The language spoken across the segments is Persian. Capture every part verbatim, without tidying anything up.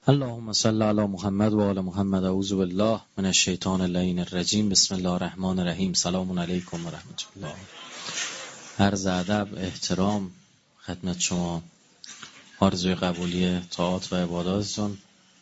اللهم صل علی محمد و آل محمد. اعوذ بالله من الشیطان اللعین الرجیم. بسم الله الرحمن الرحیم. سلام علیکم و رحمت الله. عرض ادب، احترام خدمت شما، آرزوی قبولی طاعات و عباداتتون.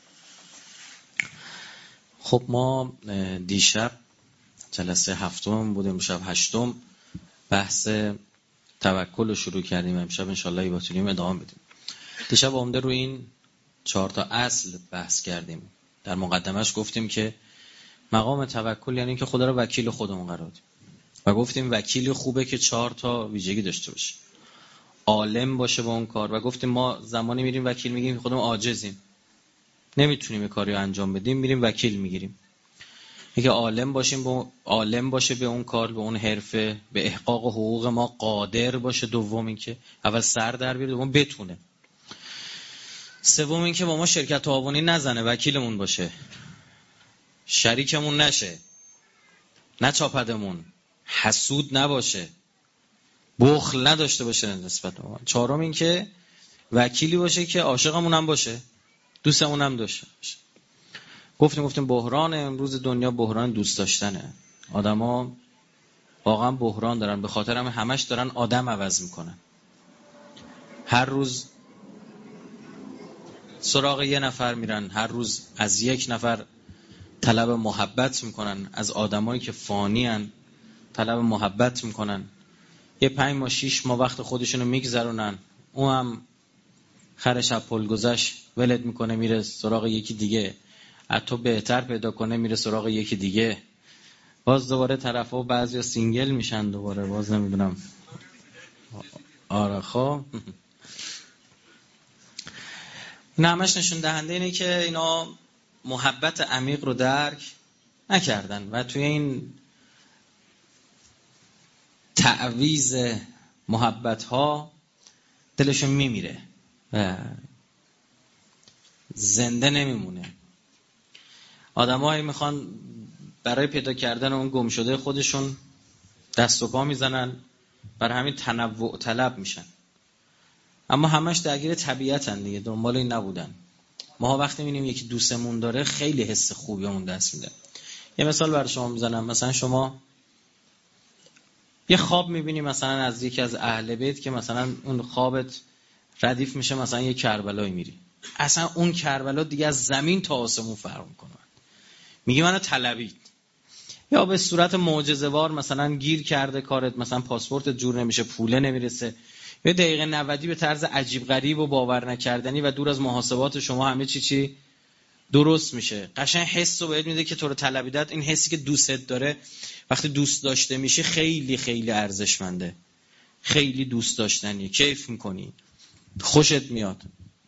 خب ما دیشب جلسه هفتم بودیم، امشب هشتم بحث توکل رو شروع کردیم. امشب انشالله بتونیم ادامه بدیم. دیشب عمده رو این چهار تا اصل بحث کردیم. در مقدمش گفتیم که مقام توکل یعنی که خدا رو وکیل خودمون قرار بدیم و گفتیم وکیل خوبه که چهار تا ویژگی داشته باشه. عالم باشه با اون کار و گفتیم ما زمانی میریم وکیل میگیم که خودمون عاجزیم، نمیتونیم کاری رو انجام بدیم، میریم وکیل میگیریم. اینکه عالم باشیم، با عالم باشه به اون کار، به اون حرفه، به احقاق حقوق ما قادر باشه. دوم اینکه اول سر در بیاره، دوم بتونه. سوم اینکه با ما شرکت تعاونی نزنه، وکیلمون باشه، شریکمون نشه، نچاپدمون، حسود نباشه، بخل نداشته باشه نسبت به ما. چهارم اینکه وکیلی باشه که عاشقمون هم باشه، دوستمون هم داشته باشه. گفتیم گفتیم بحران امروز دنیا بحران دوست داشتنه. آدما واقعا بحران دارن، به خاطر هم همش دارن آدم عوض میکنن. هر روز سراغ یه نفر میرن، هر روز از یک نفر طلب محبت میکنن، از آدمایی که فانی هن طلب محبت میکنن. یه پنج ماه شیش ماه وقت خودشونو میگذرونن، اون هم خرش از پل گذشت ولت میکنه میره سراغ یکی دیگه، حتی بهتر پیدا کنه میره سراغ یکی دیگه، باز دوباره طرفا و بعضیا سینگل میشن دوباره، باز نمیدونم. آره خب این همش نشون دهنده اینه که اینا محبت عمیق رو درک نکردن و توی این تعویض محبت ها دلشون میمیره و زنده نمیمونه. آدم هایی میخوان برای پیدا کردن اون گم شده خودشون دست و پا میزنن، برای همین تنوع طلب میشن، اما همش درگیر طبیعتن دیگه، دنبال این نبودن. ما وقتی میبینیم یکی دوستمون داره خیلی حس خوبی اون دست میده. یه مثال برای شما میزنم. مثلا شما یه خواب میبینی مثلا از یکی از اهل بیت که مثلا اون خوابت ردیف میشه، مثلا یه کربلایی میری، اصلا اون کربلا دیگه از زمین تا آسمون فرق میکنه، میگه منو طلبید. یا به صورت معجزه‌وار مثلا گیر کرده کارت، مثلا پاسپورتت جور نمیشه، پوله نمیرسه، یه دقیقه نودی به طرز عجیب غریب و باور نکردنی و دور از محاسبات شما همه چی چی درست میشه. قشنگ حس رو بهت میده که تو رو طلبیدت. این حسی که دوستت داره وقتی دوست داشته میشه خیلی خیلی ارزشمنده، خیلی دوست داشتنیه، کیف میکنی، خوشت میاد.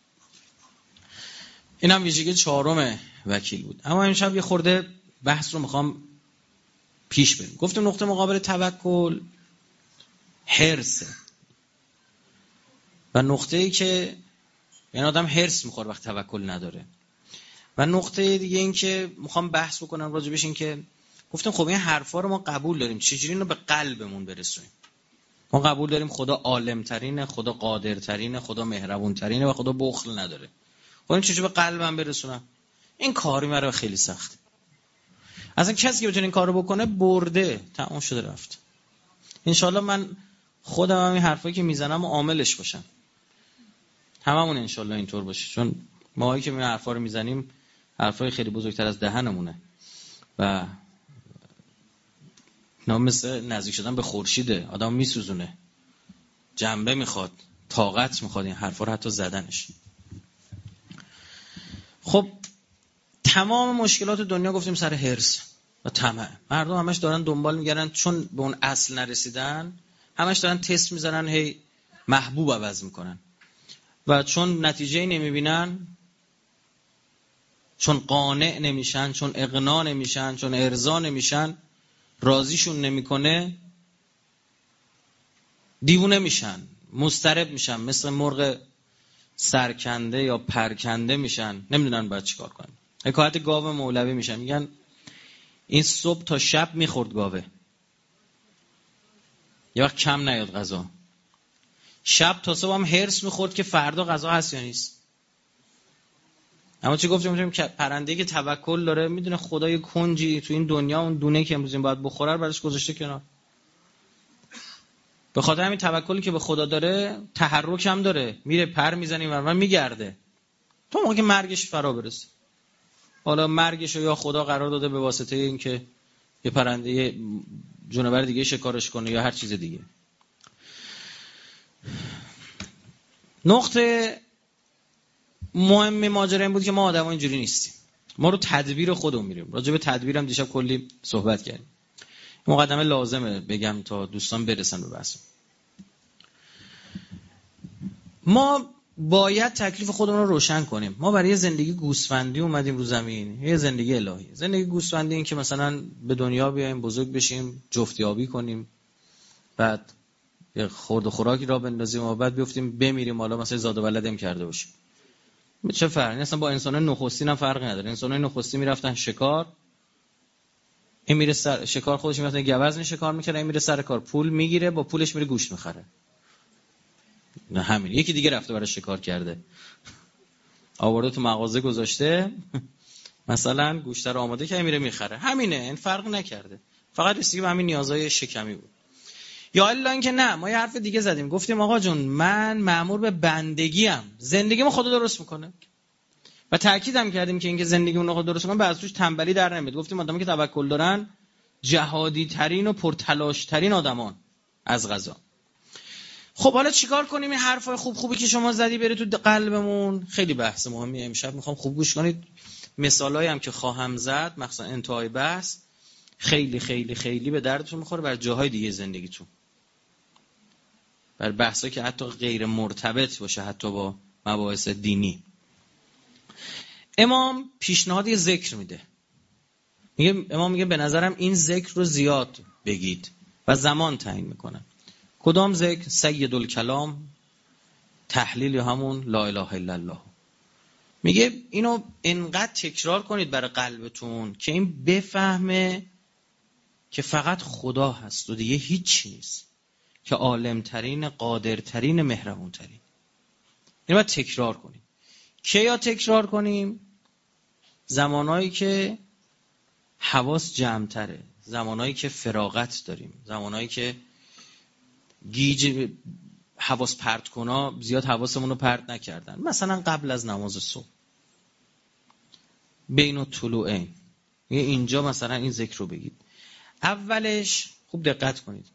این هم ویژگی چهارم وکیل بود. اما امشب یه خورده بحث رو میخوام پیش بریم. گفتم نقطه مقابل توکل حرصه و نقطه ای که این آدم حرص میخوره وقت توکل نداره. و نقطه دیگه این که میخوام بحث بکنم راجع بهش این که گفتم خب این حرفا رو ما قبول داریم، چجوری اینو به قلبمون برسونیم؟ ما قبول داریم خدا عالم ترینه، خدا قادر ترینه، خدا مهربون ترینه و خدا بخل نداره. خب این چجوری به قلبم برسونم؟ این کاری مرا خیلی سخته. اصلا کسی که بتونه این کارو بکنه برده، تمام شده رفت. انشالله من خودم هم این حرفایی که میزنم و عاملش باشم، هممون انشالله اینطور باشه، چون ماهایی که این حرفا رو میزنیم حرفای خیلی بزرگتر از دهنمونه و اینا مثل نزدیک شدن به خورشیده، آدم میسوزونه، جنبه میخواد، طاقت میخواد این حرفا رو حتی زدنش. خب تمام مشکلات دنیا گفتیم سر حرص و طمع. مردم همش دارن دنبال میگردن، چون به اون اصل نرسیدن همش دارن تست میزنن، هی محبوب عوض میکنن و چون نتیجه نمیبینن، چون قانع نمیشن، چون اقناع نمیشن، چون ارضا نمیشن، راضیشون نمیکنه، دیوونه میشن، مضطرب میشن، مثل مرغ سرکنده یا پرکنده میشن، نمیدونن باید چیکار کنن. حکایت گاو مولوی میشن، میگن این صبح تا شب میخورد گاوه، یه وقت کم نیاد غذا، شب تا صبح هم هرس میخورد که فردا غذا هست یا نیست. اما چی گفتیم؟ میگیم که پرنده‌ای که توکل داره میدونه خدای کنجی تو این دنیا اون دونه که امروز این باید بخوره رو براش گذاشته کنار. به خاطر همین توکلی که به خدا داره تحرک هم داره، میره پر میزنه و میگرده تا موقعی که مرگش فرا برسه. حالا مرگش رو یا خدا قرار داده به واسطه اینکه یه پرنده جونور دیگه شکارش کنه یا هر چیز دیگه. نقطه مهم ماجرا این بود که ما آدم‌ها اینجوری نیستیم. ما رو تدبیر خودمون میریم. راجع به تدبیرم دیشب کلی صحبت کردیم. مقدمه لازمه بگم تا دوستان برسن به بحث. ما باید تکلیف خودمون رو روشن کنیم. ما برای زندگی گوسفندی اومدیم رو زمین، یه زندگی الهی. زندگی گوسفندی این که مثلا به دنیا بیایم، بزرگ بشیم، جفتیابی کنیم، بعد یه خورد و خوراکی را بندازیم و بعد بیفتیم بمیریم، حالا مثلا زاد و ولدم کرده باشیم. چه فرقی؟ اصلا با انسان‌های نخستین هم فرقی نداره. انسان‌های نخستین میرفتن شکار، این میره سر شکار، خودش میرفتن گوزن شکار میکرد، این میره سر کار پول میگیره، با پولش میره گوشت میخره. نه همین، یکی دیگه رفته برای شکار کرده، آورده تو مغازه گذاشته، مثلا گوشت رو آماده کرده، میره میخره. همینه، این فرق نکرده، فقط رسیدگی به همین نیازهای شکمی بود. یا الا اینکه نه، ما یه حرف دیگه زدیم، گفتیم آقا جون من مأمور به بندگیم، زندگیمو خدا درست میکنه. و تاکیدم کردیم که اینکه زندگیمون رو خدا درست میکنه بعد توش تنبلی در نمیاد. گفتیم آدمایی که توکل دارن جهادی ترین و پرتلاش ترین آدمان از قضا. خب حالا چیکار کنیم؟ این حرفای خوب خوبی که شما زدی بره تو قلبمون. خیلی بحث مهمی امشب، میخوام خوب گوش کنید. مثالایی هم که خواهم زد مثلا انتهای بحث خیلی خیلی خیلی به دردتون میخوره بر جاهای دیگه زندگیتون، بر بحثا که حتی غیر مرتبط باشه حتی با مباحث دینی. امام پیشنهاد یه ذکر میده، میگه امام میگه به نظرم این ذکر رو زیاد بگید و زمان تعیین میکنه. کدام ذکر؟ سید الکلام، تحلیل همون لا اله الا الله. میگه اینو انقدر تکرار کنید برای قلبتون که این بفهمه که فقط خدا هست و دیگه هیچ نیست، که عالمترین، قادرترین، مهربونترین. اینو باید تکرار کنیم. که یا تکرار کنیم زمانایی که حواس جمع‌تره، زمانایی که فراغت داریم، زمانایی که گیج حواس پرت کنا زیاد حواسمون رو پرت نکردن، مثلا قبل از نماز صبح، بین الطلوعین، اینجا مثلا این ذکر رو بگید. اولش خوب دقت کنید،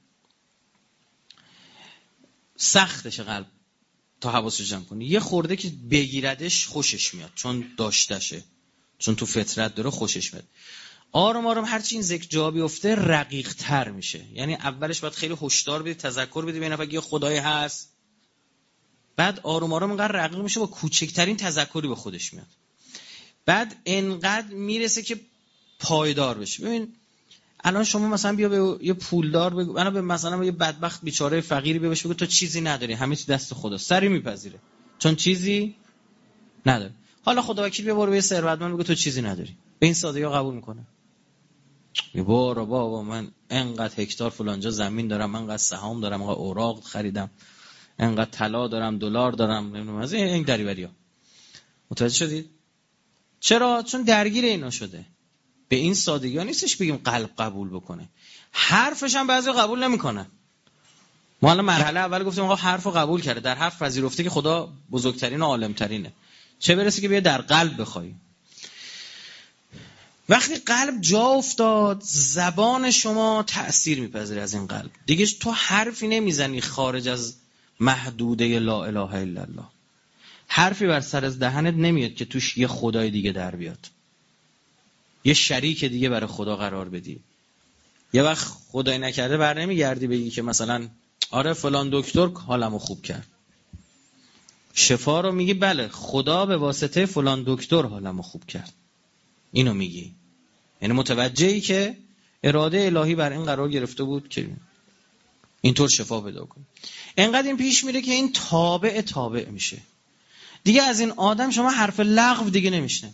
سختشه قلب تا حواسش جمع کنی. یه خورده که بگیردش خوشش میاد چون داشتشه، چون تو فطرت داره خوشش میاد. آروم آروم هرچی این ذکر جا بیفته رقیق تر میشه. یعنی اولش باید خیلی هوشدار بدید، تذکر بدید به نفر یه خدای هست، بعد آروم آروم انقدر رقیق میشه با کوچکترین تذکری به خودش میاد، بعد انقدر میرسه که پایدار بشه. ببین الان شما مثلا بیا به یه پولدار بگو، انا به مثلا به یه بدبخت بیچاره فقیری بیا بهش بگو تو چیزی نداری، همه چی دست خدا، سری میپذیره چون چیزی نداره. حالا خدا وکیل بیا برو به ثروتمند بگو تو چیزی نداری، به این سادگی قبول میکنه؟ یه بابا بابا من انقدر هکتار فلانجا زمین دارم، انقدر سهام دارم، انقدر اوراق خریدم، انقدر طلا دارم، دلار دارم، نمیدونم از این این دریوریا. متوجه شدید؟ چرا؟ چون درگیر اینا شده. به این سادگی ها نیستش بگیم قلب قبول بکنه، حرفش هم بعضی قبول نمیکنه. ما الان مرحله اول گفتیم آقا حرفو قبول کرده، در حرف پذیرفته که خدا بزرگترین و عالمترینه، چه برسه که بیا در قلب بخوای. وقتی قلب جا افتاد زبان شما تأثیر میپذیره از این قلب، دیگه تو حرفی نمیزنی خارج از محدوده لا اله الا الله، حرفی بر سر از دهنت نمیاد که توش یه خدای دیگه در بیاد، یه شریک دیگه برای خدا قرار بدی. یه وقت خدای نکرده بر نمیگردی بگی که مثلا آره فلان دکتر حالمو خوب کرد، شفا رو میگی بله خدا به واسطه فلان دکتر حالمو خوب کرد، اینو میگی. یعنی متوجهی که اراده الهی بر این قرار گرفته بود که اینطور شفا پیدا کنه. انقدر این پیش میره که این تابع تابع میشه، دیگه از این آدم شما حرف لغو دیگه نمیشنه.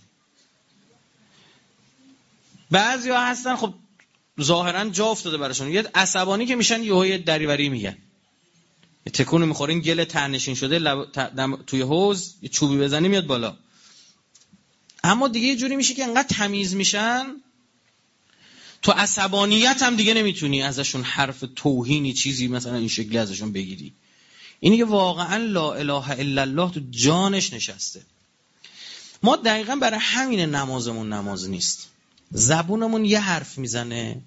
بعضیا هستن خب ظاهرا جا افتاده براشون، یه عصبانی که میشن یهو یه دریوری میگن، یه تکونی میخورین گل تهنشین شده لب... ت... دم... توی حوض یه چوبی بزنی میاد بالا. اما دیگه یه جوری میشه که انقدر تمیز میشن تو عصبانیت هم دیگه نمیتونی ازشون حرف توهینی چیزی مثلا این شکلی ازشون بگیری. اینی که واقعا لا اله الا الله تو جانش نشسته. ما دقیقا برای همین نمازمون نماز نیست. زبونمون یه حرف میزنه،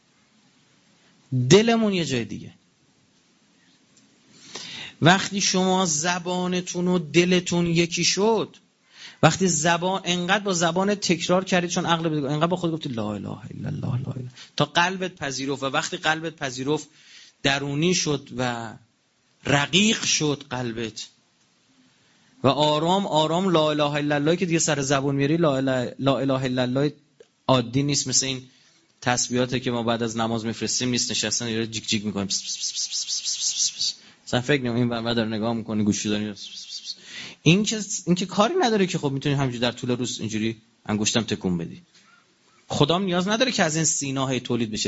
دلمون یه جای دیگه. وقتی شما زبانتون و دلتون یکی شد، وقتی زبان انقدر با زبان تکرار کردید، چون عقل بده انقدر با خود گفتید لا اله الا الله لا اله، تا قلبت پذیرفت، و وقتی قلبت پذیرفت درونی شد و رقیق شد قلبت و آرام آرام لا اله الا الله که دیگه سر زبون میری، لا اله لا اله الا الله عادی نیست، مثل این تسبیحاتی که ما بعد از نماز میفرستیم نیست، نشستن یه جیک جیک میکنیم، مثلا فکر نمی این بعد داره نگاه میکنه گوشی داره، این که این که کاری نداره که خب میتونی همینجوری در طول روز اینجوری انگشتم تکون بدی. خدام نیاز نداره که از این سیناهای تولید بشه.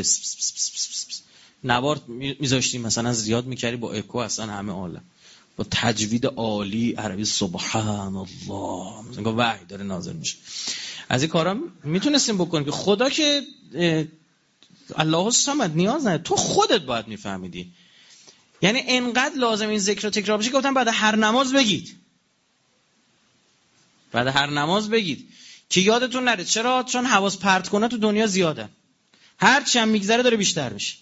نوار میذاشتیم مثلا زیاد میکردی با اکو اصلا همه عالم با تجوید عالی عربی سبحان الله مثلا وحی داره نازل میشه. از این کارا میتونستیم بکنیم که خدا که الله الصمد نیاز نداره، تو خودت باید میفهمیدی. یعنی انقدر لازم این ذکر رو تکرار بشه که گفتم بعد هر نماز بگید، بعد هر نماز بگید که یادتون نره. چرا؟ چون حواس پرت کنه تو دنیا زیادن، هر چی هم میگذره داره بیشتر میشه.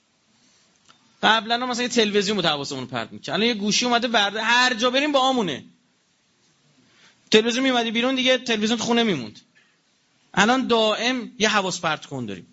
قبلا مثلا یه تلویزیون بود حواسمون پرت میکنه، الان یه گوشی اومده برده، هر جا بریم با آمونه. تلویزیون میومدی بیرون دیگه تلویزیون تو خونه میموند. الان دائم یه حواس پرت کن داریم.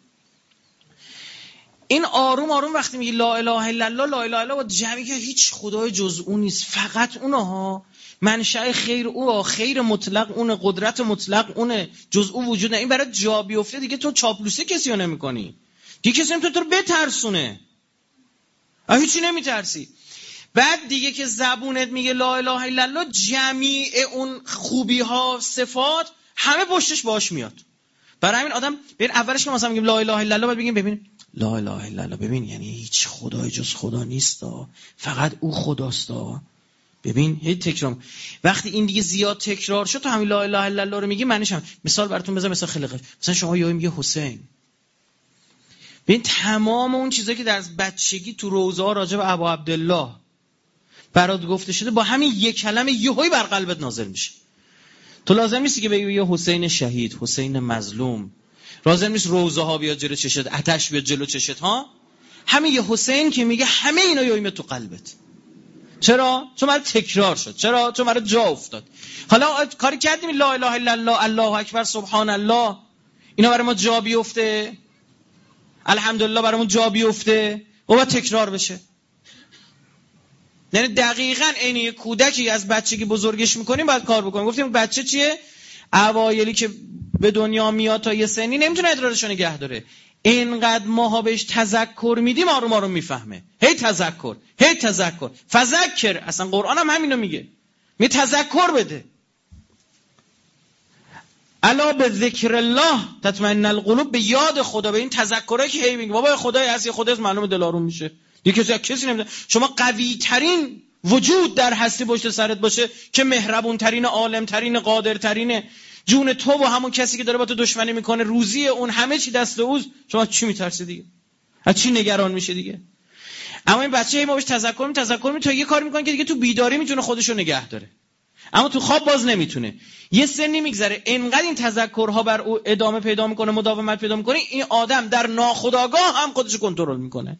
این آروم آروم وقتی میگی لا اله الا الله لا اله الا الله، جمعی که هیچ خدای جز اون نیست، فقط اونها، منشأ خیر او، خیر مطلق اونه، قدرت مطلق اونه، جز او وجود نه. این برای جا بیفته دیگه تو چاپلوسی کسی رو نمی‌کنی، دیگه کسی نمی‌تونه تو رو بترسونه، هیچی نمیترسی. بعد دیگه که زبونت میگه لا اله الا الله، جمیع اون خوبی ها صفات همه پشتش باش میاد. برای همین آدم ببین اولش که مثلا میگیم لا اله الا الله، بعد بگیم ببین لا اله الا الله، ببین یعنی هیچ خدای جز خدا نیست، فقط او خداست. ببین هی تکرار. وقتی این دیگه زیاد تکرار شد تو همین لا اله الا الله رو میگی، معنیش هم مثال براتون بزنم، مثلا خلقه، مثلا شما یهو میگه حسین، ببین تمام اون چیزایی که در بچگی تو روزه ها راجع به ابا عبدالله برات گفته شده با همین یک کلمه یهویی بر قلبت نازل میشه. تو لازم نیستی که بگی یه حسین شهید، حسین مظلوم، لازم نیست روزه ها بیاد جلو چشت، آتش بیاد جلو چشت ها، همین یه حسین که میگه همه اینا یهویی میاد تو قلبت. چرا؟ چون برای تکرار شد. چرا؟ چون برای جا افتاد. حالا کاری کردیم لا اله الا الله الله اکبر سبحان الله اینا برای ما جا بیفته، الحمدلله برامون جا بیفته و باید تکرار بشه. یعنی دقیقاً عین یک کودکی از بچگی بزرگش میکنیم باید کار بکنیم. گفتیم بچه چیه؟ اوایلی که به دنیا میاد تا یه سنی نمیتونه ادراکش نگه داره، اینقدر ماها بهش تذکر میدیم آروم آروم میفهمه. هی تذکر هی تذکر فذکر، اصلا قرآن هم همینو میگه، می تذکر بده. الا به ذکر الله تطمئن القلوب، به یاد خدا، به این تذکره که هی میگه بابا خدای هست، یه خدای معلومه دل آروم میشه دیگه. کسی کسی نمیدونه شما قوی ترین وجود در هستی پشت سرت باشه که مهربون ترین، عالم ترین، قادر ترین، جون تو و همون کسی که داره با تو دشمنی میکنه، روزی اون، همه چی دست اوست، شما چی میترسی دیگه؟ از چی نگران میشه دیگه؟ اما این بچه ما بهش تذکر می تذکر می تا یه کار میکنه که دیگه تو بیداری میتونه خودشو نگه داره، اما تو خواب باز نمیتونه. یه سنی میگذره انقدر این تذکرها بر او ادامه پیدا میکنه، مداومت پیدا میکنه، این آدم در ناخودآگاه هم خودشو کنترل میکنه.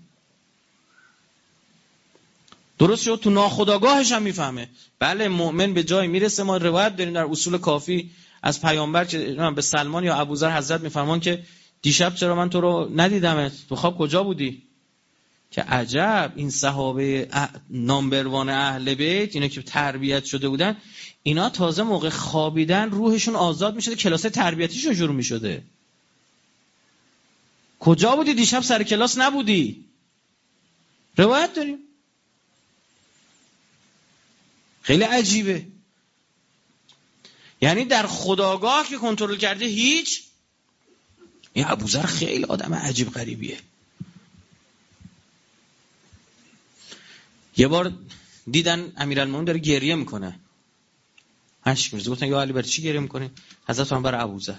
درست شد؟ تو ناخودآگاهش هم میفهمه. بله مؤمن به جای میرسه. ما روایت داریم در اصول کافی از پیامبر که به سلمان یا ابوذر حضرت میفرمان که دیشب چرا من تو رو ندیدمت، تو خواب کجا بودی؟ که عجب، این صحابه نامبروان اهل بیت، اینا که تربیت شده بودن، اینا تازه موقع خوابیدن روحشون آزاد میشده، کلاس تربیتیشون شروع میشده. کجا بودی دیشب؟ سر کلاس نبودی. روایت داریم. خیلی عجیبه. یعنی در خودآگاه که کنترل کرده هیچ. این ابوذر خیلی آدم عجیب غریبیه. یه بار دیدن امیرالمومنین داره گریه میکنه، اشک میریزه. گفتن یا علی برای چی گریه میکنی؟ حضرت فرمود برای ابوذر.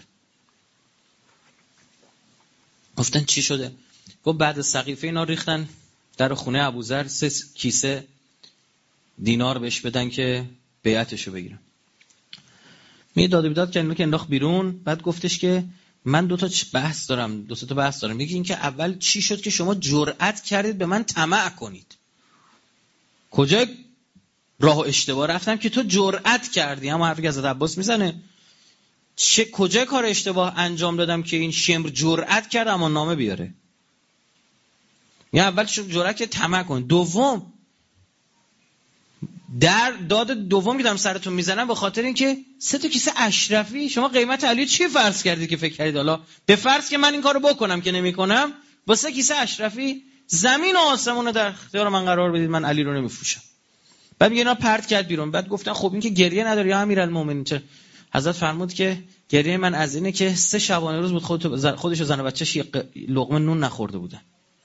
گفتن چی شده؟ گفت بعد از سقیفه اینا ریختن در خونه ابوذر، سه کیسه دینار بهش بدن که بیعتشو بگیرن. می داد بیداد کردن که انداخت بیرون. بعد گفتش که من دو تا بحث دارم، دو تا بحث دارم. یکی این که اول چی شد که شما جرأت کردید به من طمع کنید؟ کجا راه و اشتباه رفتم که تو جرأت کردی؟ هم حرفی که حضرت عباس میزنه، چه کجا کار اشتباه انجام دادم که این شمر جرأت کرد اما نامه بیاره؟ یا اول جرأت که طمع کن. دوم در داد دوم که دارم سرتون میزنم به خاطر اینکه سه تا کیسه اشرفی، شما قیمت علی چی فرض کردید که فکر کردید حالا به فرض که من این کارو بکنم که نمیکنم، با سه کیسه اشرفی زمین و آسمون رو در اختیار من قرار بدید، من علی رو نمیفروشم. بعد میگه اینا پرت کرد بیرون. بعد گفتن خب این که گریه نداره یا امیرالمومنین؟ چه؟ حضرت فرمود که گریه من از اینه که سه شبانه روز بود خودت خودش و زن و بچه‌ش یه لقمه نون نخورده بودن.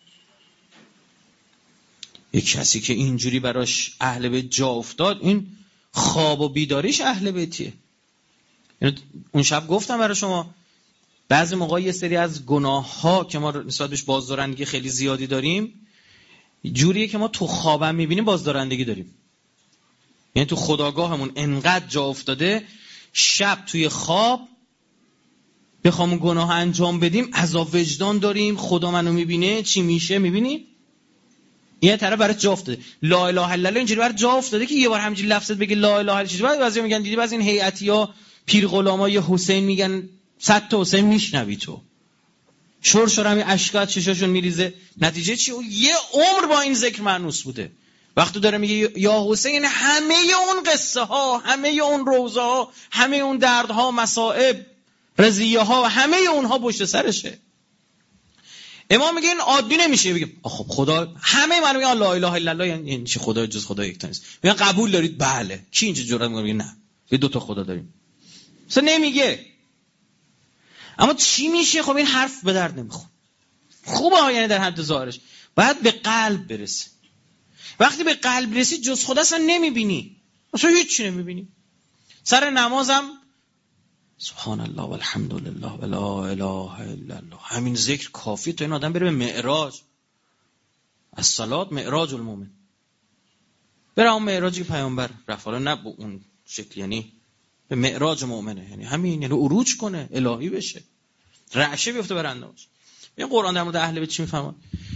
یک کسی که اینجوری براش اهل بیت جا افتاد، این خواب و بیداریش اهل بیتیه. اون شب گفتم برای شما بعضی موقع یه سری از گناه ها که ما نسبت بهش بازدارندگی خیلی زیادی داریم، جوریه که ما تو خوابم میبینیم بازدارندگی داریم. یعنی تو خودآگاهمون انقدر جا افتاده، شب توی خواب بخوام اون گناه انجام بدیم عذاب وجدان داریم، خدا منو میبینه چی میشه. میبینی یه طرف برای جا افتاده لا اله الا الله، اینجوری برای جا افتاده که یه بار همینجوری لفظت بگه لا اله الا الله. بعضی میگن دیدی بعضی این هیئتیا پیر غلامای حسین میگن صد تا حسین میشنوی تو شور شور همین اشکات چشاشون میریزه. نتیجه چی؟ یه عمر با این ذکر مانوس بوده. وقتی داره میگه یا حسین، یعنی همه اون قصه ها، همه اون روزه ها، همه اون دردها، مصائب، رضیه ها، همه اونها پشت سرشه. امام میگه این عادی نمیشه. بگه خب خدا، همه مردم میگن لا اله الا الله یعنی چی؟ خدا جز خدا یک تا نیست. میگن قبول دارید؟ بله. کی اینجا جرأت میکنه میگه نه یه دو تا خدا داریم؟ اصلا نمیگه. اما چی میشه؟ خب این حرف به درد نمیخوره. خوبه ها، یعنی در حد ظاهرش باید به قلب برسه. وقتی به قلب رسید جز خدا اصلا نمیبینی، اصلا هیچ چی نمیبینی. سر نمازم سبحان الله والحمد لله ولا اله الا الله، همین ذکر کافی تا این آدم بره به معراج. الصلاه معراج المؤمن، بره اون معراجی که پیامبر رفت، حالا نه به اون شکل، یعنی به معراج مؤمنه، یعنی همین، یعنی عروج کنه، الهی بشه، رعشه بیفته برنداش. این قرآن در مورد اهل بیت چی میفهمه؟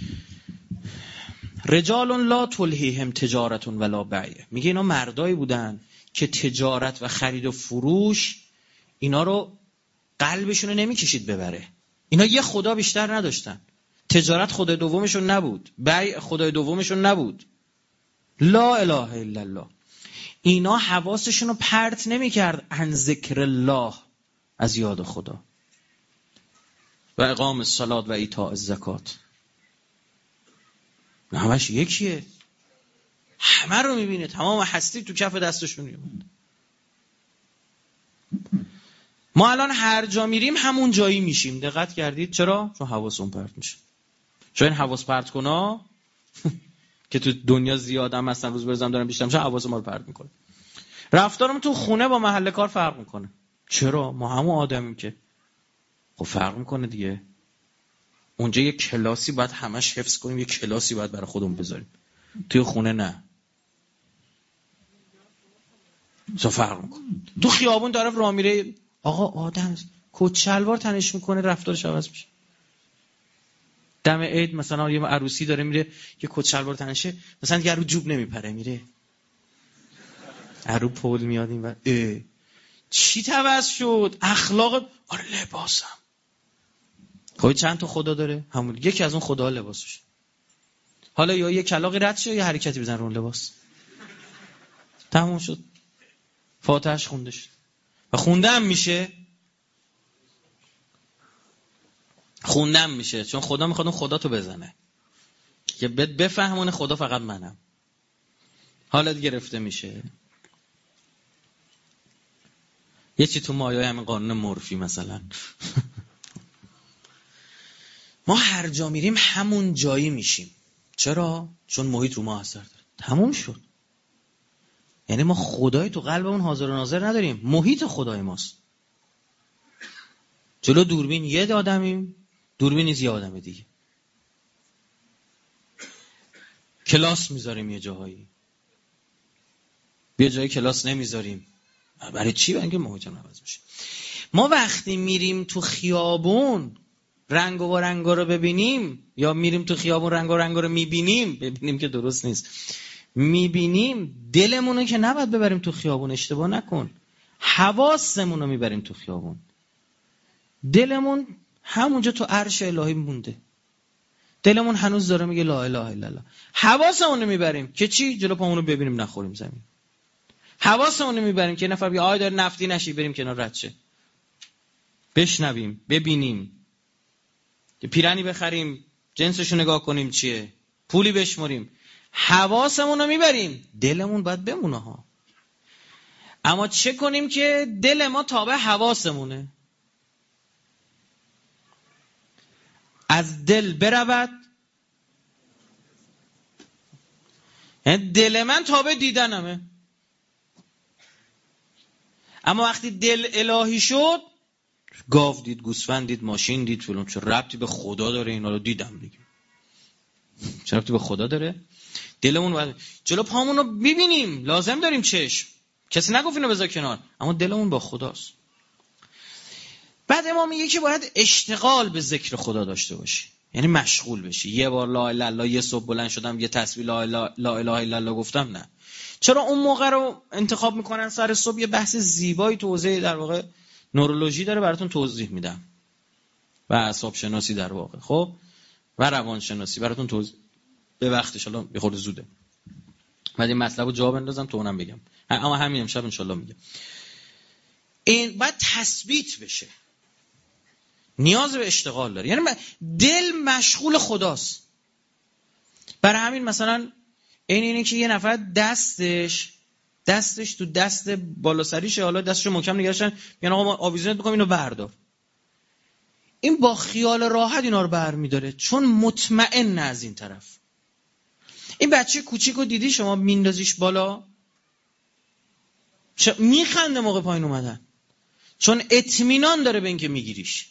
رجال لا تلهیهم تجارت ولا بیع، میگه اینا مردایی بودن که تجارت و خرید و فروش اینا رو قلبشون رو نمیکشید ببره. اینا یه خدا بیشتر نداشتن. تجارت خدای دومشون نبود، بیع خدای دومشون نبود. لا اله الا الله. اینا حواسشون رو پرت نمیکرد عن ذکر الله، از یاد خدا، و اقام الصلاة و ایتاء الزکات. همش یکیه، همه رو میبینه، تمام هستی تو کف دستشون میمونه. ما الان هر جا میریم همون جایی میشیم. دقت کردید چرا؟ چون حواسون پرت میشه. چون این حواس پرت کنا که تو دنیا زیاد هم هستن، روز برزم دارن بیشتر میشه، حواس ما رو پرت میکنه. رفتارم تو خونه با محل کار فرق میکنه. چرا؟ ما همون آدمیم که. خب فرق میکنه دیگه. اونجا یه کلاسی باید همش حفظ کنیم، یه کلاسی باید برای خودمون بذاریم. توی خونه نه. چه فرق میکنه؟ تو خیابون داره راه میره، آقا آدم کت شلوار تنش میکنه، رفتارش عوض میشه. دم عید مثلا یه عروسی داره میره، یه کت شلوار تنشه، مثلا دیگه رو جوب نمیپره، میره رو پول میاد این و اه. چی توس شد؟ اخلاق. آره لباسم. خب چند تا خدا داره؟ همون یکی از اون خدا لباسش. حالا یا یه کلاغی رد شه یا حرکتی بزن رو اون لباس، تموم شد. فاتحه‌اش خونده شد. و خوندم میشه، خوندم میشه چون خدا میخواد اون خدا تو بزنه که بفهمونه خدا فقط منم. حالت گرفته میشه. یه چی تو مایه همین قانون مورفی مثلا ما هر جا میریم همون جایی میشیم. چرا؟ چون محیط رو ما اثر داره. تموم شد. یعنی ما خدای تو قلبمون حاضر و ناظر نداریم، محیط خدای ماست. جلو دوربین یه آدمیم، دوربین نیز یه آدم دیگه. کلاس میذاریم یه جاهایی، یه جایی کلاس نمیذاریم. برای چی؟ برای اینکه محیطمون عوض میشه. ما وقتی میریم تو خیابون رنگ و رنگا رو ببینیم، یا میریم تو خیابون رنگ و رنگا رو میبینیم، ببینیم که درست نیست، میبینیم، دلمونو که نباید ببریم تو خیابون. اشتباه نکن، حواسمون رو میبریم تو خیابون. دلمون همونجا تو عرش الهی مونده، دلمون هنوز داره میگه لا اله الا الله. حواسمون رو میبریم که چی؟ جلو پامون رو ببینیم نخوریم زمین. حواسمون رو میبریم که نفر بگه آی داره نفتی نشی، بریم کنار رد شه. بشنویم، ببینیم، که پیرنی بخریم، جنسشو نگاه کنیم چیه، پولی بشمریم. حواسمون رو میبریم، دلمون باید بمونه ها. اما چه کنیم که دل ما تابع حواسمونه؟ از دل برود، یعنی دل من تابع دیدنمه. اما وقتی دل الهی شد، گاو دید، گوسفند دید، ماشین دید، فلان، چه ربطی به خدا داره؟ اینا رو دیدم دیگه. چه ربطی به خدا داره؟ دلمون باید جلو پامون رو ببینیم، لازم داریم چشم، کسی نگفت اینو بذار کنار، اما دلمون با خداست. بعد امام میگه که باید اشتغال به ذکر خدا داشته باشی، یعنی مشغول بشی. یه بار لا اله الا الله، یه صبح بلند شدم یه تسبیح لا اله لا اله الا الله گفتم، نه. چرا اون موقع رو انتخاب میکنن سر صبح؟ یه بحث زیبایی تو حوزه در واقع نورولوژی داره، براتون توضیح میدم، و اعصاب شناسی در واقع، خب، و روان شناسی براتون توضیح به وقتش، الان به خود زوده. بعد این مطلب رو جواب بندازم تو اونم بگم، اما همین امشب ان شاءالله میگم. این باید تثبیت بشه، نیاز به اشتغال داره، یعنی دل مشغول خداست. برای همین مثلا این اینه که یه نفر دستش دستش تو دست بالا سریشه، حالا دستشو محکم نگهشن، میگن آقا ما آویزونت می‌کنیم اینو بردار. این با خیال راحت اینا رو برمی‌داره، چون مطمئن از این طرف. این بچه کوچیکو دیدی شما میندازیش بالا، میخنده موقع پایین اومدن، چون اطمینان داره به اینکه میگیریش.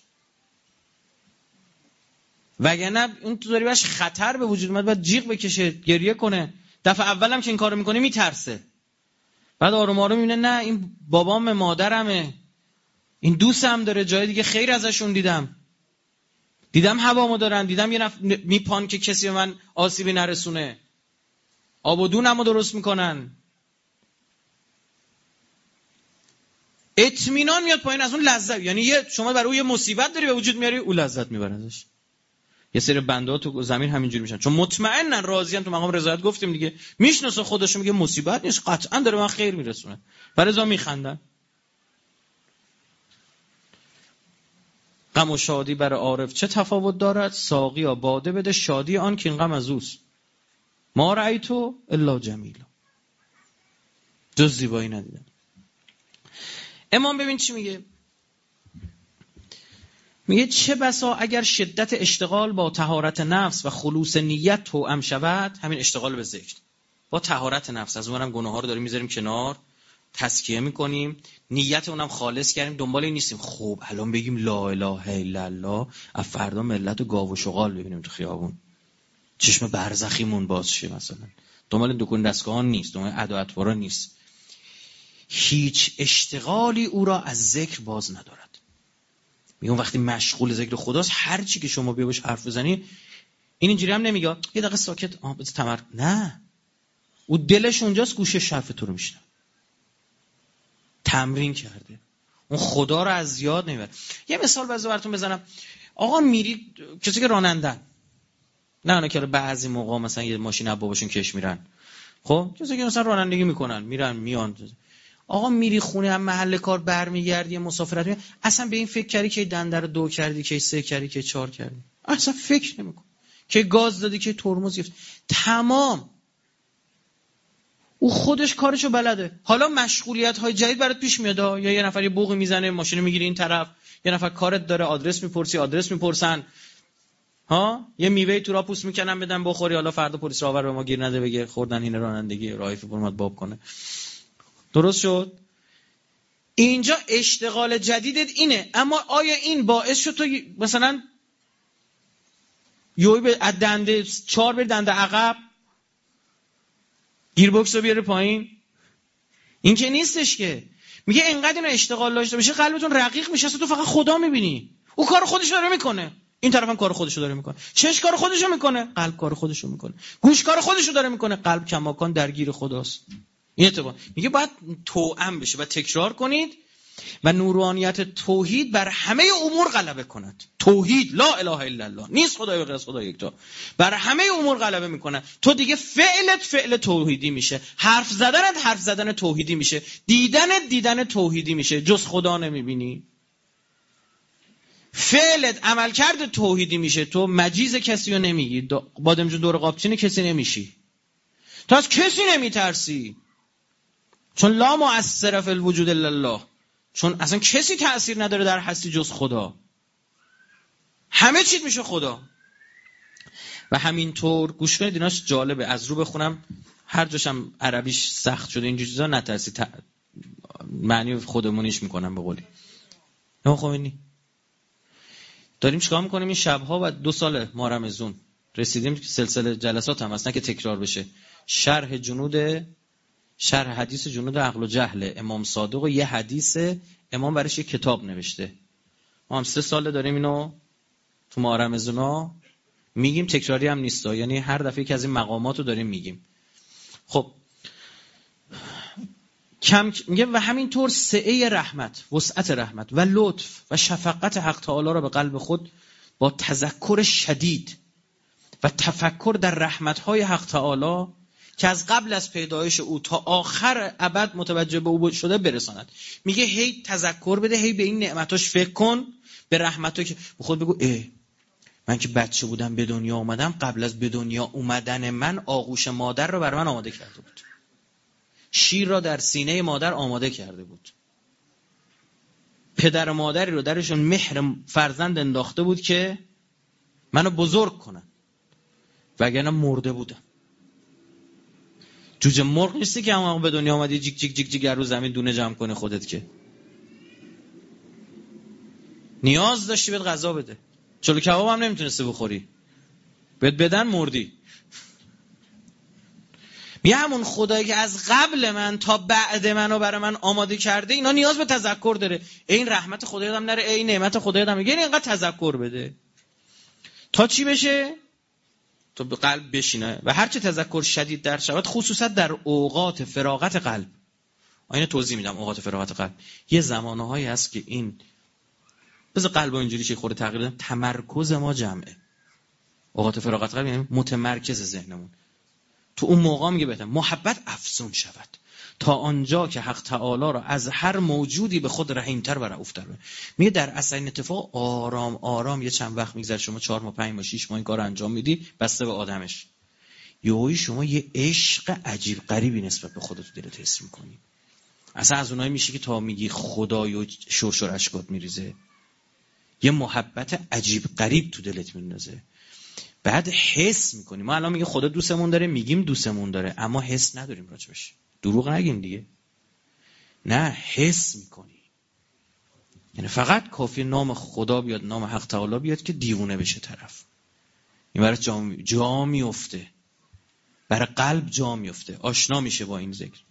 وگرنه اون تو داری باش خطر به وجود اومد، بعد جیغ بکشه، گریه کنه. دفعه اولم که این کارو میکنه میترسه، بعد آروم آروم میبینه نه این بابام، مادرمه، این دوستم داره، جای دیگه خیر ازشون دیدم، دیدم هوامو دارن، دیدم یه نفر میپان که کسی به من آسیبی نرسونه، آب و دونمو درست میکنن. اطمینان میاد پایین از اون لذت، یعنی یه شما برای اون یه مصیبت داری به وجود میاری، اون لذت میبره ازش. یه سری بنده ها تو زمین همینجوری میشن، چون مطمئنن راضیان. تو مقام رضایت گفتیم دیگه، میشناسه خودشو، میگه مصیبت نیست، قطعا داره من خیر میرسونه، برای ازا میخندن. غم و شادی برای عارف چه تفاوت دارد؟ ساقیا باده بده، شادی آن که این غم از اوست. ما رأیتو الا جمیلا، جز زیبایی ندیدم. امام ببین چی میگه، میگه چه بسا اگر شدت اشتغال با طهارت نفس و خلوص نیت توأم شود، همین اشتغال به ذکر با طهارت نفس، از اونم گناه ها رو داریم میذاریم کنار، تزکیه میکنیم، نیت اونم خالص کردیم، دنبال این نیستیم خب الان بگیم لا اله الا الله، از فردا ملت و گاو و شغال ببینیم تو خیابون، چشم برزخیمون باز شه، مثلا دنبال دکون دستگاهان نیست، دنبال ادعاتورا نیست. هیچ اشتغالی او را از ذکر باز ندارد. میگم وقتی مشغول ذکر خداست، هر چی که شما بیا باش حرف بزنی، این اینجوری هم نمیگه یه دقیقه ساکت، آه بذار تمر، نه، او دلش اونجاست، گوشش حرف تو رو میشنوه، تمرین کرده، اون خدا رو از یاد نمیبره. یه مثال بذار براتون بزنم. آقا میری، کسی که رانندن، نه نه که بعضی موقع مثلا یه ماشین عبا باشون کش میرن، خب کسی که مثلا رانندگی میکنن، میرن میان، آقا میری خونه، هم محل کار برمیگردی، مسافرت میاد، اصلا به این فکر کردی که دنده رو دو کردی، که سه کردی، که چهار کردی، اصلا فکر نمیکن، که گاز دادی، که ترمز گرفتی، تمام. او خودش کارشو بلده. حالا مشغولیت های جدید برات پیش میاد، یا یه نفر یه بوقی میزنه، ماشین میگیری این طرف، یه نفر کارت داره، آدرس میپرسی، آدرس میپرسن، ها یه میوه تو را پوست میکنن بدن بخوری، حالا فردا پلیس راور به ما گیر نده بگه خوردن این رانندگی رایف برمات باب کنه. درست شد؟ اینجا اشتغال جدیدت اینه، اما آیا این باعث شد تو مثلا یوی به دنده چهار بری دنده عقب، گیربکس رو بیاره پایین؟ این که نیستش که. میگه انقدر اینو اشتغال داشته باشه قلبتون رقیق میشه، تو فقط خدا میبینی. او کار خودش داره میکنه، این طرف هم کار خودش داره میکنه. چشم کار خودش میکنه، قلب کار خودش میکنه. گوش کار خودش داره میکنه، قلب کماکان درگیر خداست. این اتفاق میگه باید توأم بشه و تکرار کنید و نورانیت توحید بر همه امور غلبه کند. توحید، لا اله الا الله، نیست خدای غیر از خدا یکتا، بر همه امور غلبه میکنه. تو دیگه فعلت فعل توحیدی میشه، حرف زدنت حرف زدن توحیدی میشه، دیدنت دیدن توحیدی میشه، جز خدا نمیبینی. فعلت عملکرد توحیدی میشه، تو مجیز کسی رو نمیگی، بادم جون دور قابچین کسی نمیشی، تو از کسی نمیترسی، چون لا مؤثر فی الوجود الا الله، چون اصلا کسی تأثیر نداره در هستی جز خدا، همه چیز میشه خدا. و همینطور گوش کنید، ایناش جالبه، از رو بخونم، هر جاشم عربیش سخت شده اینجور چیزا نترسی، ت... معنی خودمونیش میکنم به قولی. نه خب داریم چیکار میکنیم این شبها و دو سال ما رمضان رسیدیم که سلسله جلسات هم هست، نه که تکرار بشه، شرح جنود شرح حدیث جنود عقل و جهل امام صادق و یه حدیث امام برش یه کتاب نوشته. ما هم سه ساله داریم اینو تو ماه رمضان میگیم، تکراری هم نیستا، یعنی هر دفعه که از این مقامات رو داریم میگیم. خب کم میگه و همینطور سعه رحمت، وسعت رحمت و لطف و شفقت حق تعالی را به قلب خود با تذکر شدید و تفکر در رحمت‌های حق تعالی که از قبل از پیدایش او تا آخر ابد متوجه به او شده برساند. میگه هی تذکر بده، هی به این نعمتاش فکر کن، به رحمتاش که به خود بگو اه من که بچه بودم به دنیا اومدم، قبل از به دنیا اومدن من آغوش مادر رو بر من آماده کرده بود، شیر را در سینه مادر آماده کرده بود، پدر و مادری رو درشون مهر فرزند انداخته بود که منو بزرگ کنن، وگرنه مرده بودم. جوجه مرغ نیستی که همون به دنیا اومدی جیک جیک جیک جیک رو زمین دونه جمع کنه خودت، که نیاز داشتی بهت غذا بده، چلو کباب هم نمیتونستی بخوری، بهت بدن مردی. میگه همون خدایی که از قبل من تا بعد منو برای من آماده کرده، اینا نیاز به تذکر داره. این رحمت خدا یادم نره، این نعمت خدا یادم میگه، اینقدر تذکر بده تا چی بشه؟ تو به قلب بشینه. و هرچه تذکر شدید در شود، خصوصا در اوقات فراغت قلب، اینو توضیح میدم. اوقات فراغت قلب یه زمانهایی هست که این بذار قلب اینجوری چه خورده تغییر بدم، تمرکز ما جمعه. اوقات فراغت قلب یعنی متمرکز ذهنمون. تو اون موقع میگه بهتر محبت افزون شود تا آنجا که حق تعالی را از هر موجودی به خود رحیمتر و رؤوفتر ببینه. میگه در اصل این اتفاق آرام آرام یه چند وقت میگذره، شما چهار ماه پنج ماه شش ماه این کارو انجام میدی، بسته به آدمش، یهویی شما یه عشق عجیب غریبی نسبت به خودت تو دلت حس میکنی. اصلا از اونایی میشه که تا میگی خدای و شرشر اشکات میریزه، یه محبت عجیب غریب تو دلت میندازه. بعد حس میکنی. ما الان میگه خدا دوستمون داره، میگیم دوستمون داره، اما حس نداریم راجبش. دروغ نگیم دیگه، نه حس میکنی. یعنی فقط کافی نام خدا بیاد، نام حق تعالی بیاد که دیوونه بشه طرف. این برای جا, جا میفته، برای قلب جا میفته، آشنا میشه با این ذکر.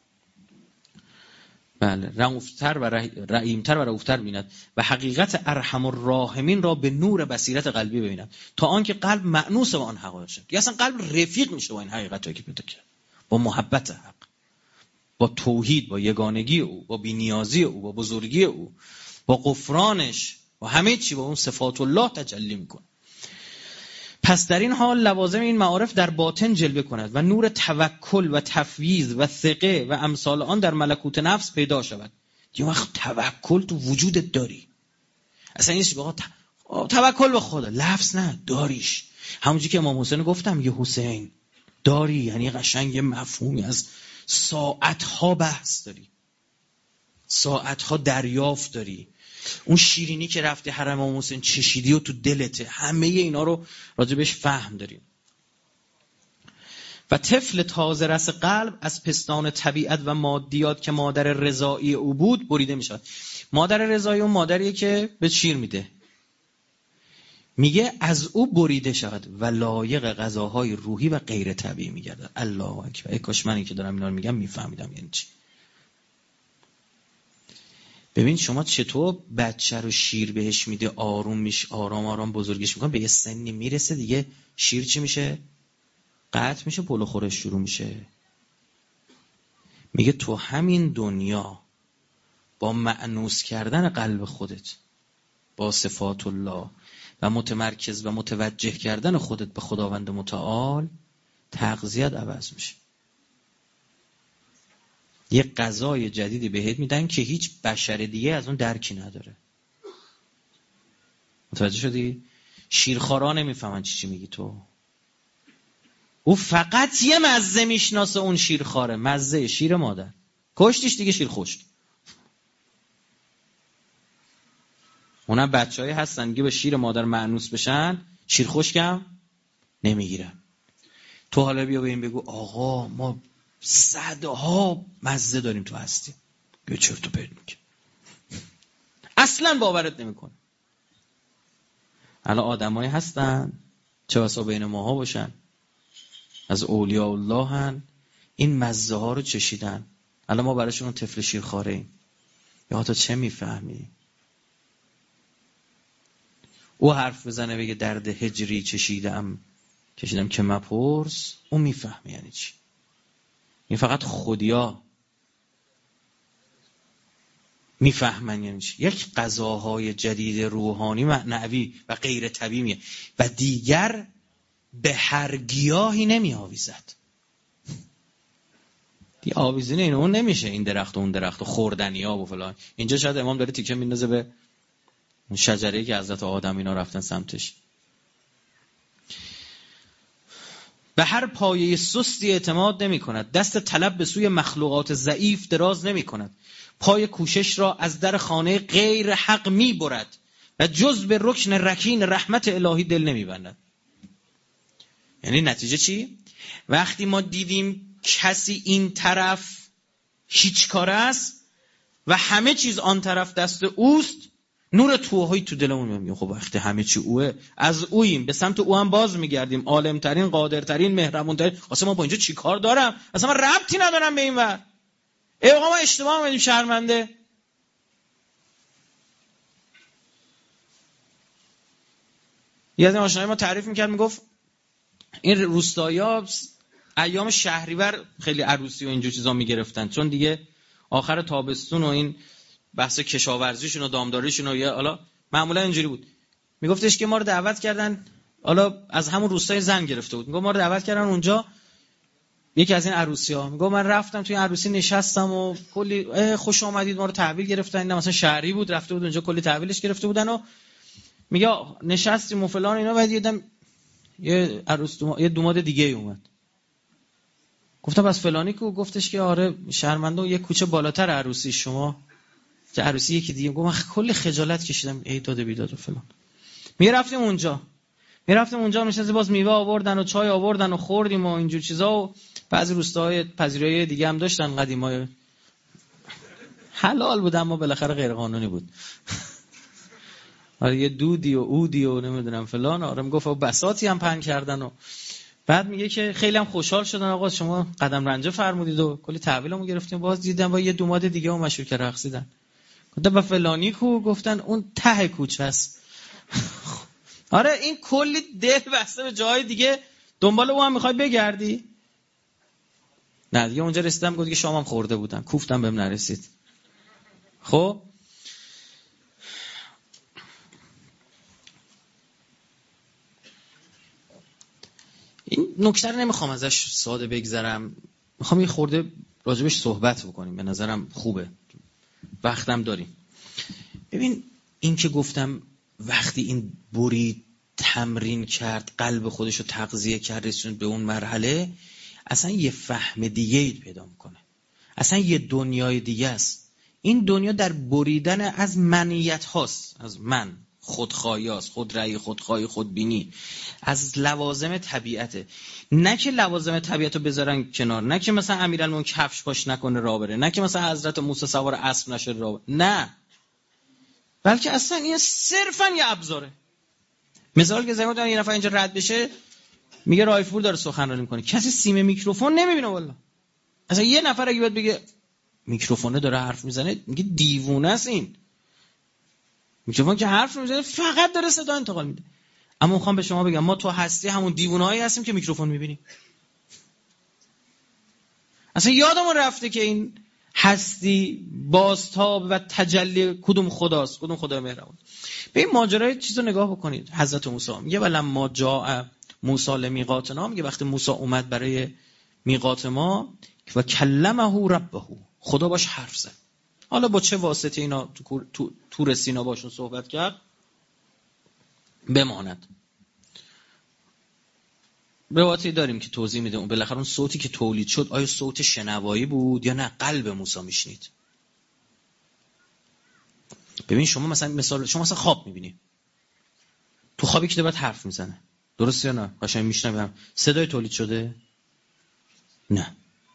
بله، رؤوفتر و رحیمتر و رؤوفتر بیند و حقیقت ارحم الراحمین را به نور بصیرت قلبی ببیند تا آنکه قلب مأنوس با آن حقایق شد. یا اصلا قلب رفیق میشه با این حقیقتایی که پیدا کرد، با محبت حق، با توحید، با یگانگی او، با بی‌نیازی او، با بزرگی او، با غفرانش، با همه چی، با اون صفات الله تجلی میکنه. پس در این حال لوازم این معارف در باطن جلوه کند و نور توکل و تفویض و ثقه و امثال آن در ملکوت نفس پیدا شود. یه وقت توکل تو وجودت داری، اصلا این چیز بگو توکل به خدا، لفظ نه، داریش. همونجوری که امام حسین گفتم یه حسین داری، یعنی قشنگ یه مفهومی از ساعتها بحث داری، ساعتها دریافت داری. اون شیرینی که رفتی حرم امام حسین چشیدی و تو دلته، همه اینا رو راجبش فهم داریم. و طفل تازه رس قلب از پستان طبیعت و مادیات که مادر رضایی او بود بریده می شود. مادر رضایی اون مادریه که به شیر میده. میگه از او بریده شود و لایق غذاهای روحی و غیر طبیعی میگردد. الله اکبر. ای کاش من این که دارم اینا رو میگم میفهمیدم یعنی چی. ببین شما چطور بچه رو شیر بهش میده، آروم میشه، آرام آرام بزرگش میکنه، به یه سنی میرسه دیگه شیر چی میشه؟ قطع میشه، پلو خورش شروع میشه. میگه تو همین دنیا با مأنوس کردن قلب خودت با صفات الله و متمرکز و متوجه کردن خودت به خداوند متعال تغذیت عوض میشه. یه غذای جدیدی بهت میدن که هیچ بشر دیگه از اون درکی نداره. متوجه شدی؟ شیرخوارا نمیفهمن چی چی میگی تو. او فقط یه مزه میشناسه، اون شیرخواره، مزه شیر مادر. کشتیش دیگه شیر خشک. اونم بچه‌ای هستن که به شیر مادر مأنوس بشن، شیر خشکم نمیگیرن. تو حالا بیا به این بگو آقا ما صدها مزه داریم تو هستی، یه چرت و پرت میگه، اصلا باورت نمیکنه. الان آدمایی هستن چه بسا بین ماها باشن، از اولیاء الله هن، این مزه ها رو چشیدن. الان ما براشون طفل شیرخواره ایم. یا تو چه میفهمی؟ او حرف بزنه بگه درد هجری چشیدم کشیدم که مپرس، اون میفهمه یعنی چی. این فقط خودیا میفهمن یعنی چی. یک غذاهای جدید روحانی معنوی و غیر طبیعیه و دیگر به هر گیاهی نمی آویزد. دی آویزینه این اون نمیشه، این درخت و اون درخت و خوردنی ها و فلان. اینجا شاید امام داره تیکه میندازه به اون شجره‌ای که حضرت آدم اینا رفتن سمتش. به هر پایه سستی اعتماد نمی کند. دست طلب به سوی مخلوقات ضعیف دراز نمی کند. پای کوشش را از در خانه غیر حق می برد و جز به رکن رکین رحمت الهی دل نمی بندد. یعنی نتیجه چی؟ وقتی ما دیدیم کسی این طرف هیچ کار است و همه چیز آن طرف دست اوست، نور توهایی تو دلمون میاد. خب وقتی همه چی اوه، از اویم، به سمت او هم باز میگردیم، عالم ترین، قادر ترین، مهربون ترین. اصلا ما با اینجا چی کار دارم؟ اصلا من ربطی ندارم به این ور. ای آقا ما اشتباه می‌کنیم، شرمنده. یه از این آشنای ما تعریف میکرد، میگفت این روستایی‌ها ایام شهریور خیلی عروسی و اینجور چیزا میگرفتن، چون دیگه آخر تابستون و این بحث کشاورزیشون و دامداریشون و یا حالا معمولا اینجوری بود. میگفتش که ما رو دعوت کردن، حالا از همون روستای زن گرفته بود، میگفت ما رو دعوت کردن اونجا یکی از این عروسی‌ها. میگفت من رفتم توی عروسی نشستم و کلی خوش آمدید، ما رو تحویل گرفتن. اینا مثلا شهری بود، رفته بود اونجا کلی تحویلش گرفته بودن و میگه نشستیم و فلان اینا. بعد دیدم یه عروس دوما... یه دوماد دیگه اومد. گفتم بس فلانی کو؟ گفتش که آره شرمنده و یه کوچه بالاتر عروسی شما که عروسی یکی دیگه. گفتم من کلی خجالت کشیدم، ای داده بیداد و فلان. میرفتیم اونجا میرفتیم اونجا نشسته باز میوه آوردن و چای آوردن و خوردیم و اینجور چیزا. و بعضی روستاهای پذیرایی دیگه هم داشتن قدیمای حلال بود اما بالاخره غیر قانونی بود. آره یه دودی و اودی و نمیدونم فلان. آره میگفت و بساطی هم پهن کردن و بعد میگه که خیلی هم خوشحال شدن آقا شما قدم رنجه فرمودید و کلی تحویلمو گرفتیم. باز دیدم با یه دوماد دیگه اون مشروع که رقصیدن. گفتم با فلانی کو؟ گفتن اون ته کوچه است. آره این کلی دل بسته به جای دیگه، دنبال او هم میخوای بگردی؟ نه دیگه اونجا رسیدم گفت که شامم خورده بودن، کوفتم بهم نرسید. خب این نکته رو نمیخوام ازش ساده بگذرم، میخوام یه خورده راجبش صحبت بکنیم، به نظرم خوبه، وقتم داریم. ببین این که گفتم وقتی این برید تمرین کرد، قلب خودشو تغذیه کرد، رسوند به اون مرحله، اصلا یه فهم دیگه ای پیدا میکنه، اصلا یه دنیای دیگه است. این دنیا در بریدن از منیت هاست، از من خودخواهیاست، خودرأی، خودخواهی، خودبینی، از لوازم طبیعته. نه که لوازم طبیعت رو بذارن کنار، نه که مثلا امیرالمومنین کفش پاش نکنه راه بره، نه که مثلا حضرت موسی سوار اسب نشه راه بره. نه، بلکه اصلا این صرفا یه ابزاره. مثال که زمین دارن یه نفر اینجا رد بشه میگه رایف پور داره سخنرانی میکنه، کسی سیم میکروفون نمیبینه. والله اصلا یه نفر اگه بیاد بگه میکروفونه داره حرف میزنه، میگه دیوونه است این. میکروفون که حرف میزنه فقط داره صدا انتقال میده. اما میخوام به شما بگم ما تو هستی همون دیوونهایی هستیم که میکروفون میبینیم. اصلا یادمون رفته که این هستی بازتاب و تجلی کدوم خداست، کدوم خدای مهربان. به این ماجرای چیزو نگاه بکنید. حضرت موسی میگه ولما جاء موسی لمیقاتنا، میگه وقتی موسی اومد برای میقات ما و کلمه ربه، خدا باش حرف زد. حالا با چه واسطه اینا تو تو تور سینا باشون صحبت کرد بماند. روایتی داریم که توضیح میده اون بالاخره اون صوتی که تولید شد آیا صوت شنوایی بود یا نه قلب موسی میشنید. ببین شما مثلا مثال شما مثلا خواب میبینی، تو خوابی که داره حرف میزنه، درسته یا نه؟ قشنگ میشنوم صدای تولید شده؟ نه.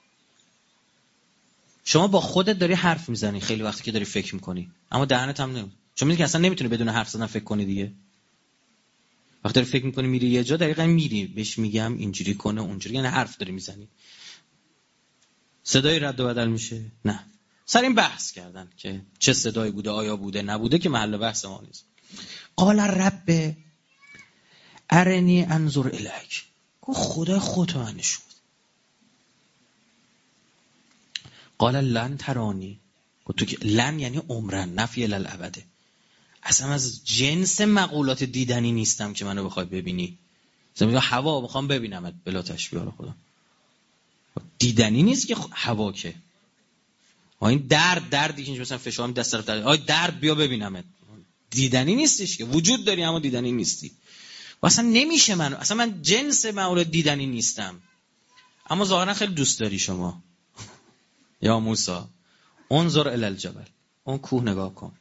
شما با خودت داری حرف میزنی خیلی وقتی که داری فکر میکنی، اما دهنت هم نمی. چون میگی که اصلا نمیتونی بدون حرف زدن فکر کنی دیگه. وقتی داری فکر میکنی میری یه جا دقیقاً میری بهش میگم اینجوری کنه اونجوری، یعنی حرف داری میزنی. صدای رد و بدل میشه؟ نه. سر این بحث کردن که چه صدایی بوده، آیا بوده نبوده، که محل بحث ما نیست. قال رب ارنی انظر الیک، گفت خدا خودت من نشون. قال لن ترانی، گفت تو که لن یعنی عمرن، نفی للابده. اصلا از جنس مقولات دیدنی نیستم که منو بخوای ببینی. مثلا میگه هوا میخوام ببینمت، بلا تشبیه رو خدا. دیدنی نیست که هوا که. آ این درد دردی که مثلا فشار می دست طرف درد، آ درد بیا ببینمت. دیدنی نیستش که، وجود داری اما دیدنی نیستی. و اصلا نمیشه من، اصلا من جنس مقولات دیدنی نیستم. اما ظاهرا خیلی دوست داری شما. یا موسی انظر الی الجبل، اون کوه نگاه کن.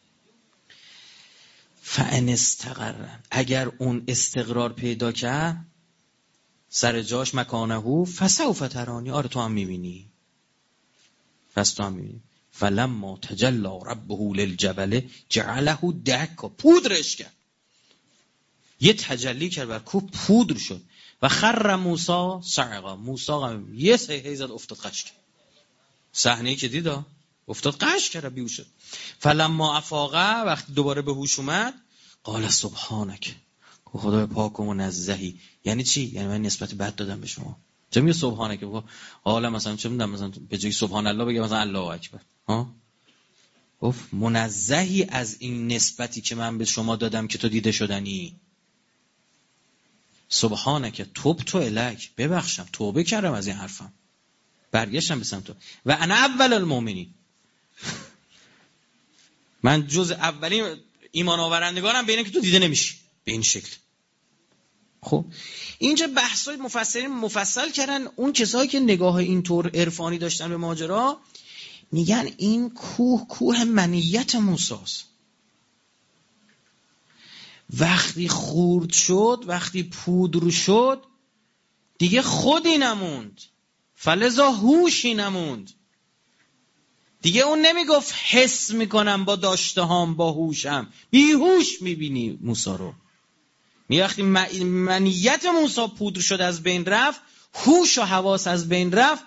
فان استقر، اگر اون استقرار پیدا کرد سر جاش مکانهو فسوف ترانی، آره تو هم میبینی. پس تو هم میبینی. فلما تجلی ربه للجبل جعله دکا، پودرش کرد. یه تجلی کرد بر کوه پودر شد. و خر موسی صعقا، موسی هم یه سیحی زد افتاد قش کرد. صحنه‌ای که دیدا افتاد قش کرد بیهوش شد. فلما افاقه، وقتی دوباره به هوش اومد قال سبحانک، خدای پاک و منزهی. یعنی چی؟ یعنی من نسبت بد دادم به شما. چه میگه سبحانک؟ بگو حالا مثلا چه میدونم مثلا به جای سبحان الله بگه مثلا الله اکبر. ها گفت منزهی از این نسبتی که من به شما دادم که تو دیده شدنی. سبحانک تبت الیک، ببخشم توبه کردم از این حرفم، برگشتم به سمت تو. و انا اول المؤمنین، من جز اولین ایمان آورندگانم بینه که تو دیده نمیشی به این شکل. خب اینجا بحثای مفسرین مفصل کردن. اون کسایی که نگاه اینطور عرفانی داشتن به ماجرا میگن این کوه کوه منیت موسی است. وقتی خورد شد، وقتی پودر شد، دیگه خودی نموند، فلذا هوشی نموند. دیگه اون نمیگفت حس میکنم با داشته هام با هوشم، بیهوش میبینی موسی رو. می وقتی منیت موسی پودر شد از بین رفت، هوش و حواس از بین رفت،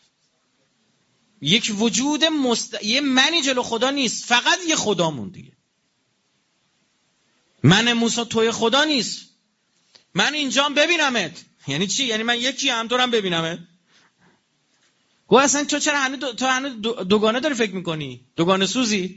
یک وجود مست... یه منی جلو خدا نیست، فقط یه خدا موند دیگه. من موسی توی خدا نیست، من اینجام ببینمت. یعنی چی؟ یعنی من یکی هم تو هم ببینمت. گو اصلا تو چرا هنوز دو... تو هنوز دو... دوگانه داری فکر میکنی؟ دوگانه سوزی؟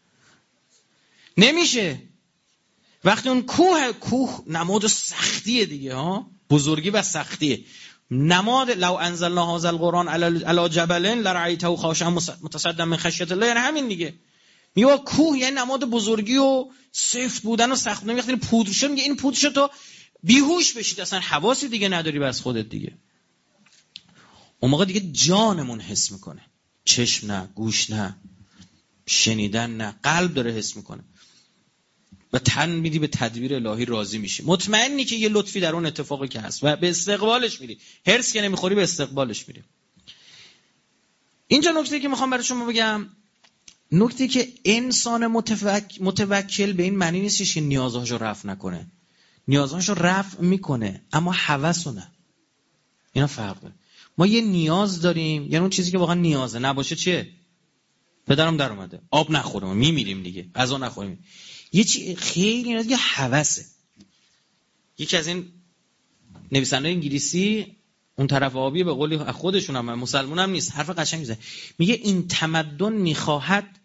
نمیشه. وقتی اون کوه کوه نماد سختیه دیگه ها، بزرگی و سختیه. نماد لو انزلنا هذا القرآن علی جبل لرأیته خاشعا متصدعا من خشیة الله، یعنی همین دیگه. میگه کوه یعنی نماد بزرگی و سفت بودن و سخت بودن. وقتی پودر شد میگه این پودر شد تو بیهوش بشید، اصلا حواسی دیگه نداری بس خودت دیگه. اون موقع دیگه جانمون حس میکنه، چشم نه، گوش نه، شنیدن نه، قلب داره حس میکنه. و تن میدی به تدبیر الهی، راضی میشی، مطمئنی که یه لطفی در اون اتفاقی که هست و به استقبالش میری. هرس که نمیخوری، به استقبالش میری. اینجا نکته که میخوام برای شما بگم، نکته که انسان متوک... متوکل به این معنی نیستش که نیازهاشو رفع نکنه. نیازهاشو رفع میکنه، اما هوسو نه. اینا فرق داره. ما یه نیاز داریم، یعنی اون چیزی که واقعا نیازه نباشه چیه؟ پدرم در اومده آب نخوریم میمیریم دیگه، غذا نخوریم. یه چی خیلی اینا دیگه هوسه. یکی از این نویسنده انگلیسی، اون طرف آبی، به قولی خودشون هم مسلمان هم نیست، حرف قشنگ میزنه، میگه این تمدن میخواهد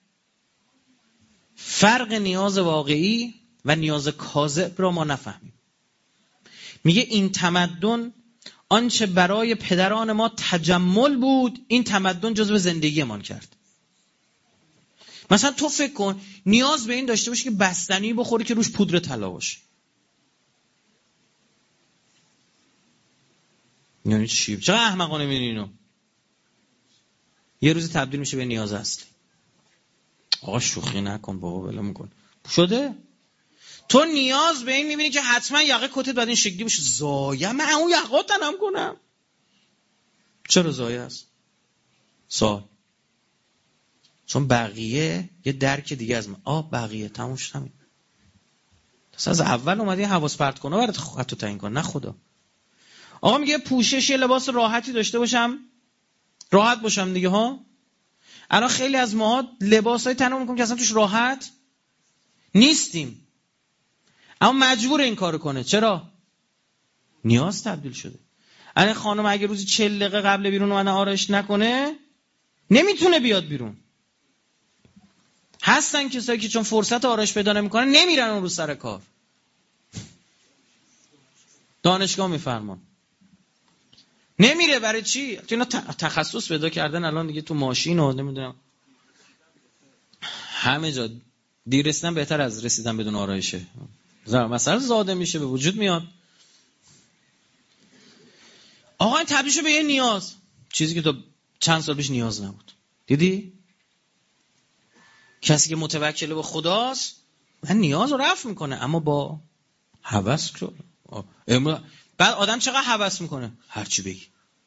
فرق نیاز واقعی و نیاز کاذب را ما نفهمیم. میگه این تمدن آنچه برای پدران ما تجمل بود، این تمدن جزو زندگیمان کرد. مثلا تو فکر کن نیاز به این داشته باشی که بستنی بخوری که روش پودر طلا باشه. یعنی چی؟ چقدر احمقانه می‌بینی اینو. یه روزی تبدیل میشه به نیاز اصلی. آقا شوخی نکن بابا، ولم کن. شده؟ تو نیاز به این می‌بینی که حتما یقه کتت باید این شکلی باشه. زایه، من اون یقه تنم کنم. چرا زایه است؟ سال. چون بقیه یه درک دیگه از من. آه بقیه تموم شد همین. از اول اومدی حواس پرت کنه برات خطو تعیین کن، نه خدا. آقا میگه پوشش، یه لباس راحتی داشته باشم، راحت باشم دیگه ها. الان خیلی از ماها لباسای تنمون میکنیم که اصلا توش راحت نیستیم، اما مجبور این کارو کنه. چرا؟ نیاز تبدیل شده. الان خانم اگه روزی چهل دقیقه قبل بیرون اومدن آرایش نکنه، نمیتونه بیاد بیرون. هستن کسایی که چون فرصت آرایش پیدا نمیکنن نمیرن اون روز سر کار. دانشگاه میفرمان نمیره. برای چی؟ تو اینا تخصص پیدا کردن الان دیگه، تو ماشین و نمیدونم همه جا. دیر رسیدن بهتر از رسیدن بدون آرایشه. مثلا زاده میشه، به وجود میاد. آقا این تبدیل شو به یه نیاز، چیزی که تو چند سال پیش نیاز نبود. دیدی؟ کسی که متوکل به خداست من نیاز رو رفع میکنه، اما با هوس. بعد آدم چقدر هوس میکنه؟ هرچی بگی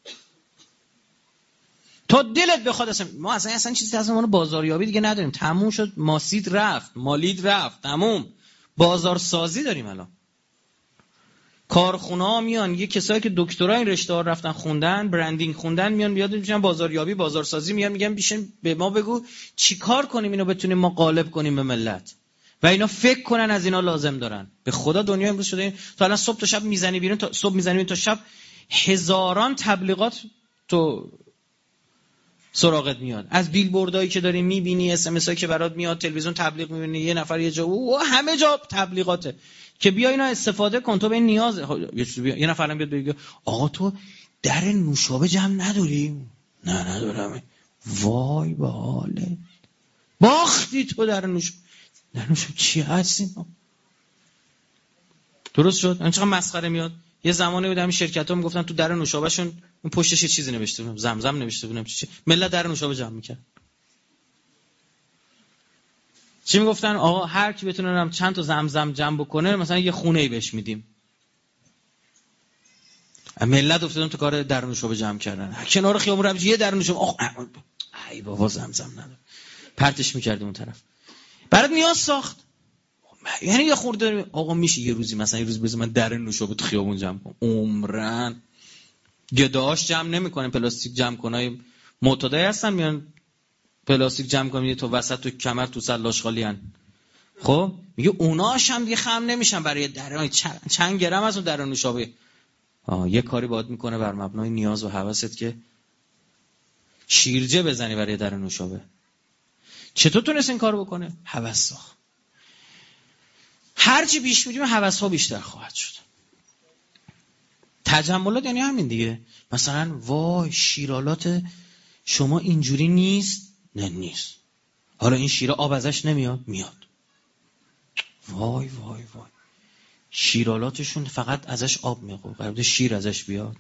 تا دلت بخواد. اصلا ما اصلا اصلا چیزی از اون بازاریابی دیگه نداریم. تموم شد. ماسید رفت، مالید رفت، تموم. بازار سازی داریم الان. کارخونه ها میان، یه کسایی که دکترای این رشته ها رفتن خوندن، برندینگ خوندن، میان بیاد میشن بازاریابی، بازارسازی، میان میگن بیشن به ما بگو چیکار کنیم اینو بتونیم ما غالب کنیم به ملت. و اینا فکر کنن از اینا لازم دارن. به خدا دنیا امروز شده این. تا الان صبح تا شب میزنی بیرون، تا صبح میزنی بیرون تا شب هزاران تبلیغات تو سراغت میاد. از بیلبوردایی که داری میبینی، اس ام اس هایی که برات میاد، تلویزیون تبلیغ میبینی، یه نفر یه جا و همه جا تبلیغاته که بیا اینا استفاده کن، تو به این نیاز. یه چیزی بیا. یه نفر هم بیاد بگه آقا تو در نوشابه جمع نداری؟ نه ندارم. وای به حالت، باختی تو. در نوشابه در نوشابه چی هستیم؟ درست شد؟ این چقدر مسخره میاد. یه زمانی بود همین شرکت‌ها میگفتن تو در نوشابهشون اون پشتش یه چیزی نوشته بود، زمزم نوشته بود، چی ملت در نوشابه جمع میکرد. چی میگفتن؟ آقا هر کی بتونه چند تا زمزم جمع بکنه مثلا یه خونه‌ای بهش میدیم. ملت افتادن تو کار در نوشابه جمع کردن. کنار خیابون رفت یه در نوشابه، آخ ای بابا زمزم نداره، پرتش می‌کردیم اون طرف. برات نیاز ساخت. یعنی یه خورده آقا میشه یه روزی مثلا یه روز بزن من در نوشابه تو خیابون جمع کنم. عمرن گداش جمع نمی‌کنه، پلاستیک جمع کنای معتادی هستن میان پلاستیک جمع کنن تو وسط تو کمر تو سلاش خالیان. خب میگه اوناش هم دیگه خم نمیشن برای در چند, چند گرم از اون در نوشابه. آه یه کاری باید میکنه بر مبنای نیاز و هوست که شیرجه بزنی برای در نوشابه. چطور تونست این کارو بکنه؟ هوس ساخت. هرچی پیش میریم هوس ها بیشتر خواهد شد. تجملات یعنی همین دیگه. مثلا وای شیرالات شما اینجوری نیست. نه نیست. حالا این شیره آب ازش نمیاد؟ میاد. وای وای وای شیرالاتشون فقط ازش آب میاد. قرار بوده شیر ازش بیاد.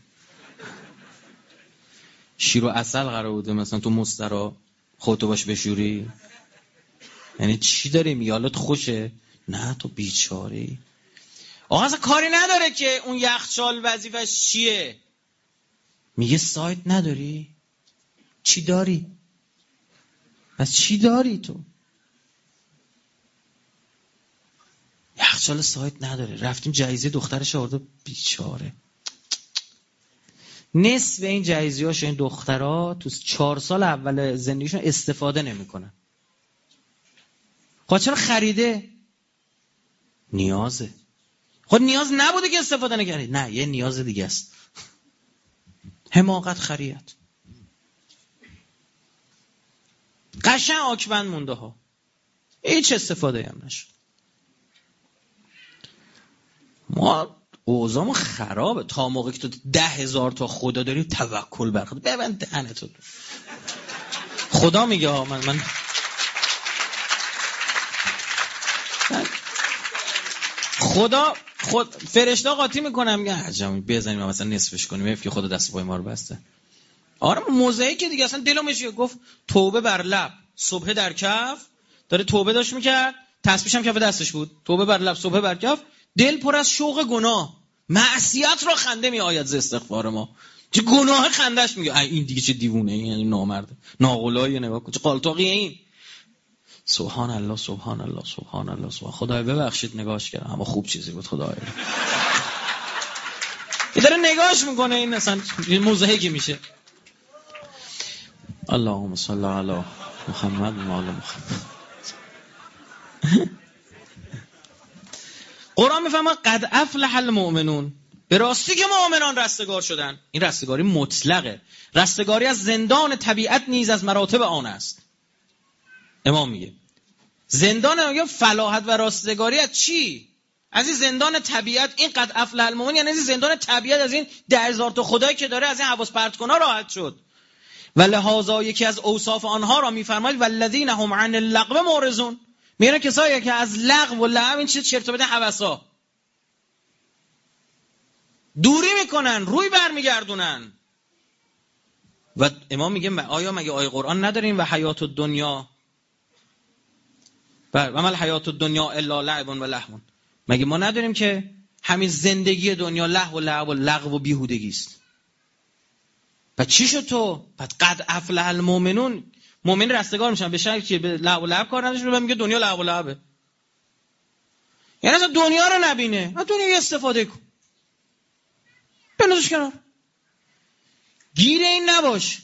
شیر و عسل قرار بوده مثلا تو مسترا خودتو باش بشوری. یعنی چی داری میالات خوشه نه تو بیچاره‌ای. آقا اصلا کاری نداره که اون یخچال وظیفش چیه. میگه سایت نداری؟ چی داری؟ از چی داری تو؟ یخچال سایت نداره. رفتیم جایزه دخترش آورده، بیچاره. نصف این جایزه‌هاش این دخترها تو چهار سال اول زندگیشون استفاده نمی‌کنن. خب چرا خریده؟ نیازه. خب نیاز نبوده که استفاده نکردی. نه یه نیاز دیگه است. حماقت خریت. قشنگ آکبند مونده ها. هیچ استفاده هم نشد. ما اوضاعمون خرابه. تا موقعی که تو ده هزار تا خدا داری توکل بر خدا. ببند دهنتو. خدا میگه ها من من خدا خود فرشته قاطی میکنم میگه عجب بزنیم مثلا نصفش کنیم میگه که خدا دست پای ما رو بسته. آره موزه که دیگه اصلا دلمش گفت توبه بر لب صبح در کف. داره توبه داشت میکرد، تسبیحش هم کف دستش بود. توبه بر لب صبح بر کف، دل پر از شوق گناه. معصیت را خنده می آید ز استغفار ما. چه گناه خندش میگه این دیگه چه دیوونه این، یعنی نامرد ناقلای نگاه کن چه قالتاقیه این. سبحان الله سبحان الله سبحان الله سبحان. خدای ببخشید نگاهش کردم اما خوب چیزی بود خدای. این داره نگاهش میکنه این اصلا مزهکی میشه. اللهم صل علی محمد و آل محمد. قرآن میفهمه قد افلح المؤمنون، به راستی که مؤمنان رستگار شدن. این رستگاری مطلقه. رستگاری از زندان طبیعت نیز از مراتب آن است. امام میگه زندان میگه فلاحت و رستگاری از چی؟ از این زندان طبیعت. این قد افلح المؤمنون یعنی از این زندان طبیعت، از این ده هزار تا خدایی که داره، از این حواس پرت کنا راحت شد. و لهذا یکی از اوصاف آنها را میفرماید والذین هم عن اللغو معرضون. میگن کسایی که از لغو و لعب این چیز چرت و پرت هوسا دوری میکنن، روی برمیگردونن. و امام میگه آیا مگه آیه قرآن نداریم و حیات الدنیا و عمل حیات الدنیا الا لعب و لهو؟ مگه ما نداریم که همین زندگی دنیا لهو و لعب و لغو و بیهودگی است؟ پس چی شد تو؟ پس قد افلح المؤمنون، مؤمن رستگار میشن به شک که به لعب و لعب کار نداشته و میگه دنیا لعب و لعبه. یعنی اصلا دنیا رو نبینه، از دنیا استفاده کن، بنازش کنار، گیر این نباش.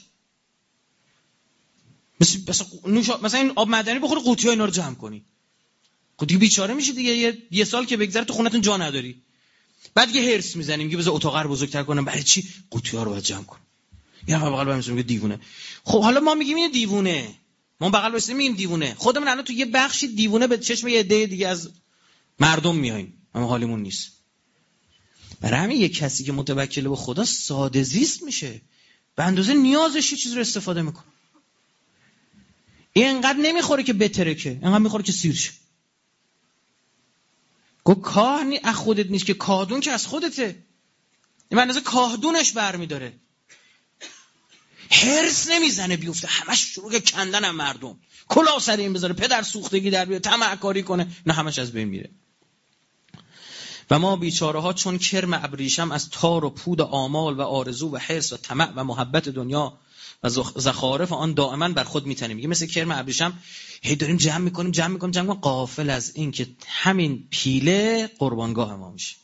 مثل مثلا نوشا... مثلا این آب معدنی بخوری قوطی ها اینا رو جمع کنی، خب دیگه بیچاره میشی دیگه. یه, یه سال که بگذره تو خونتون جا نداری، بعد یه هرس میزنیم که بذار اتاق رو بزرگتر کنم. برای چی؟ قوطی ها رو باید جمع کنم. یه نفر بغل برمی‌سه میگه دیوونه. خب حالا ما میگیم این دیوونه، ما بغل برسیم میگیم دیوونه. خودمون الان تو یه بخشی دیوونه به چشم یه عده دیگه از مردم میایم، اما حالیمون نیست. برای همین یک کسی که متوکل به خدا ساده زیست میشه، به اندازه نیازش یه چیز رو استفاده میکنه. این انقدر نمیخوره که بترکه، انقدر میخوره که سیر شه. گو کاه نی از خودت نیست که کاهدون که از خودته. این به اندازه کاهدونش برمیداره. هرس نمیزنه بیفته، همش شروع کندن هم مردم، کلاه سر این بذاره، پدر سوختگی در بیاره، طمع کاری کنه، نه همش از بین میره. و ما بیچاره ها چون کرم ابریشم از تار و پود آمال و آرزو و حرص و طمع و محبت دنیا و زخارف آن دائما بر خود میتنیم. میگه مثل کرم ابریشم هی داریم جمع میکنیم جمع میکنیم جمع میکنیم، غافل از این که همین پیله قربانگاه ما میشه.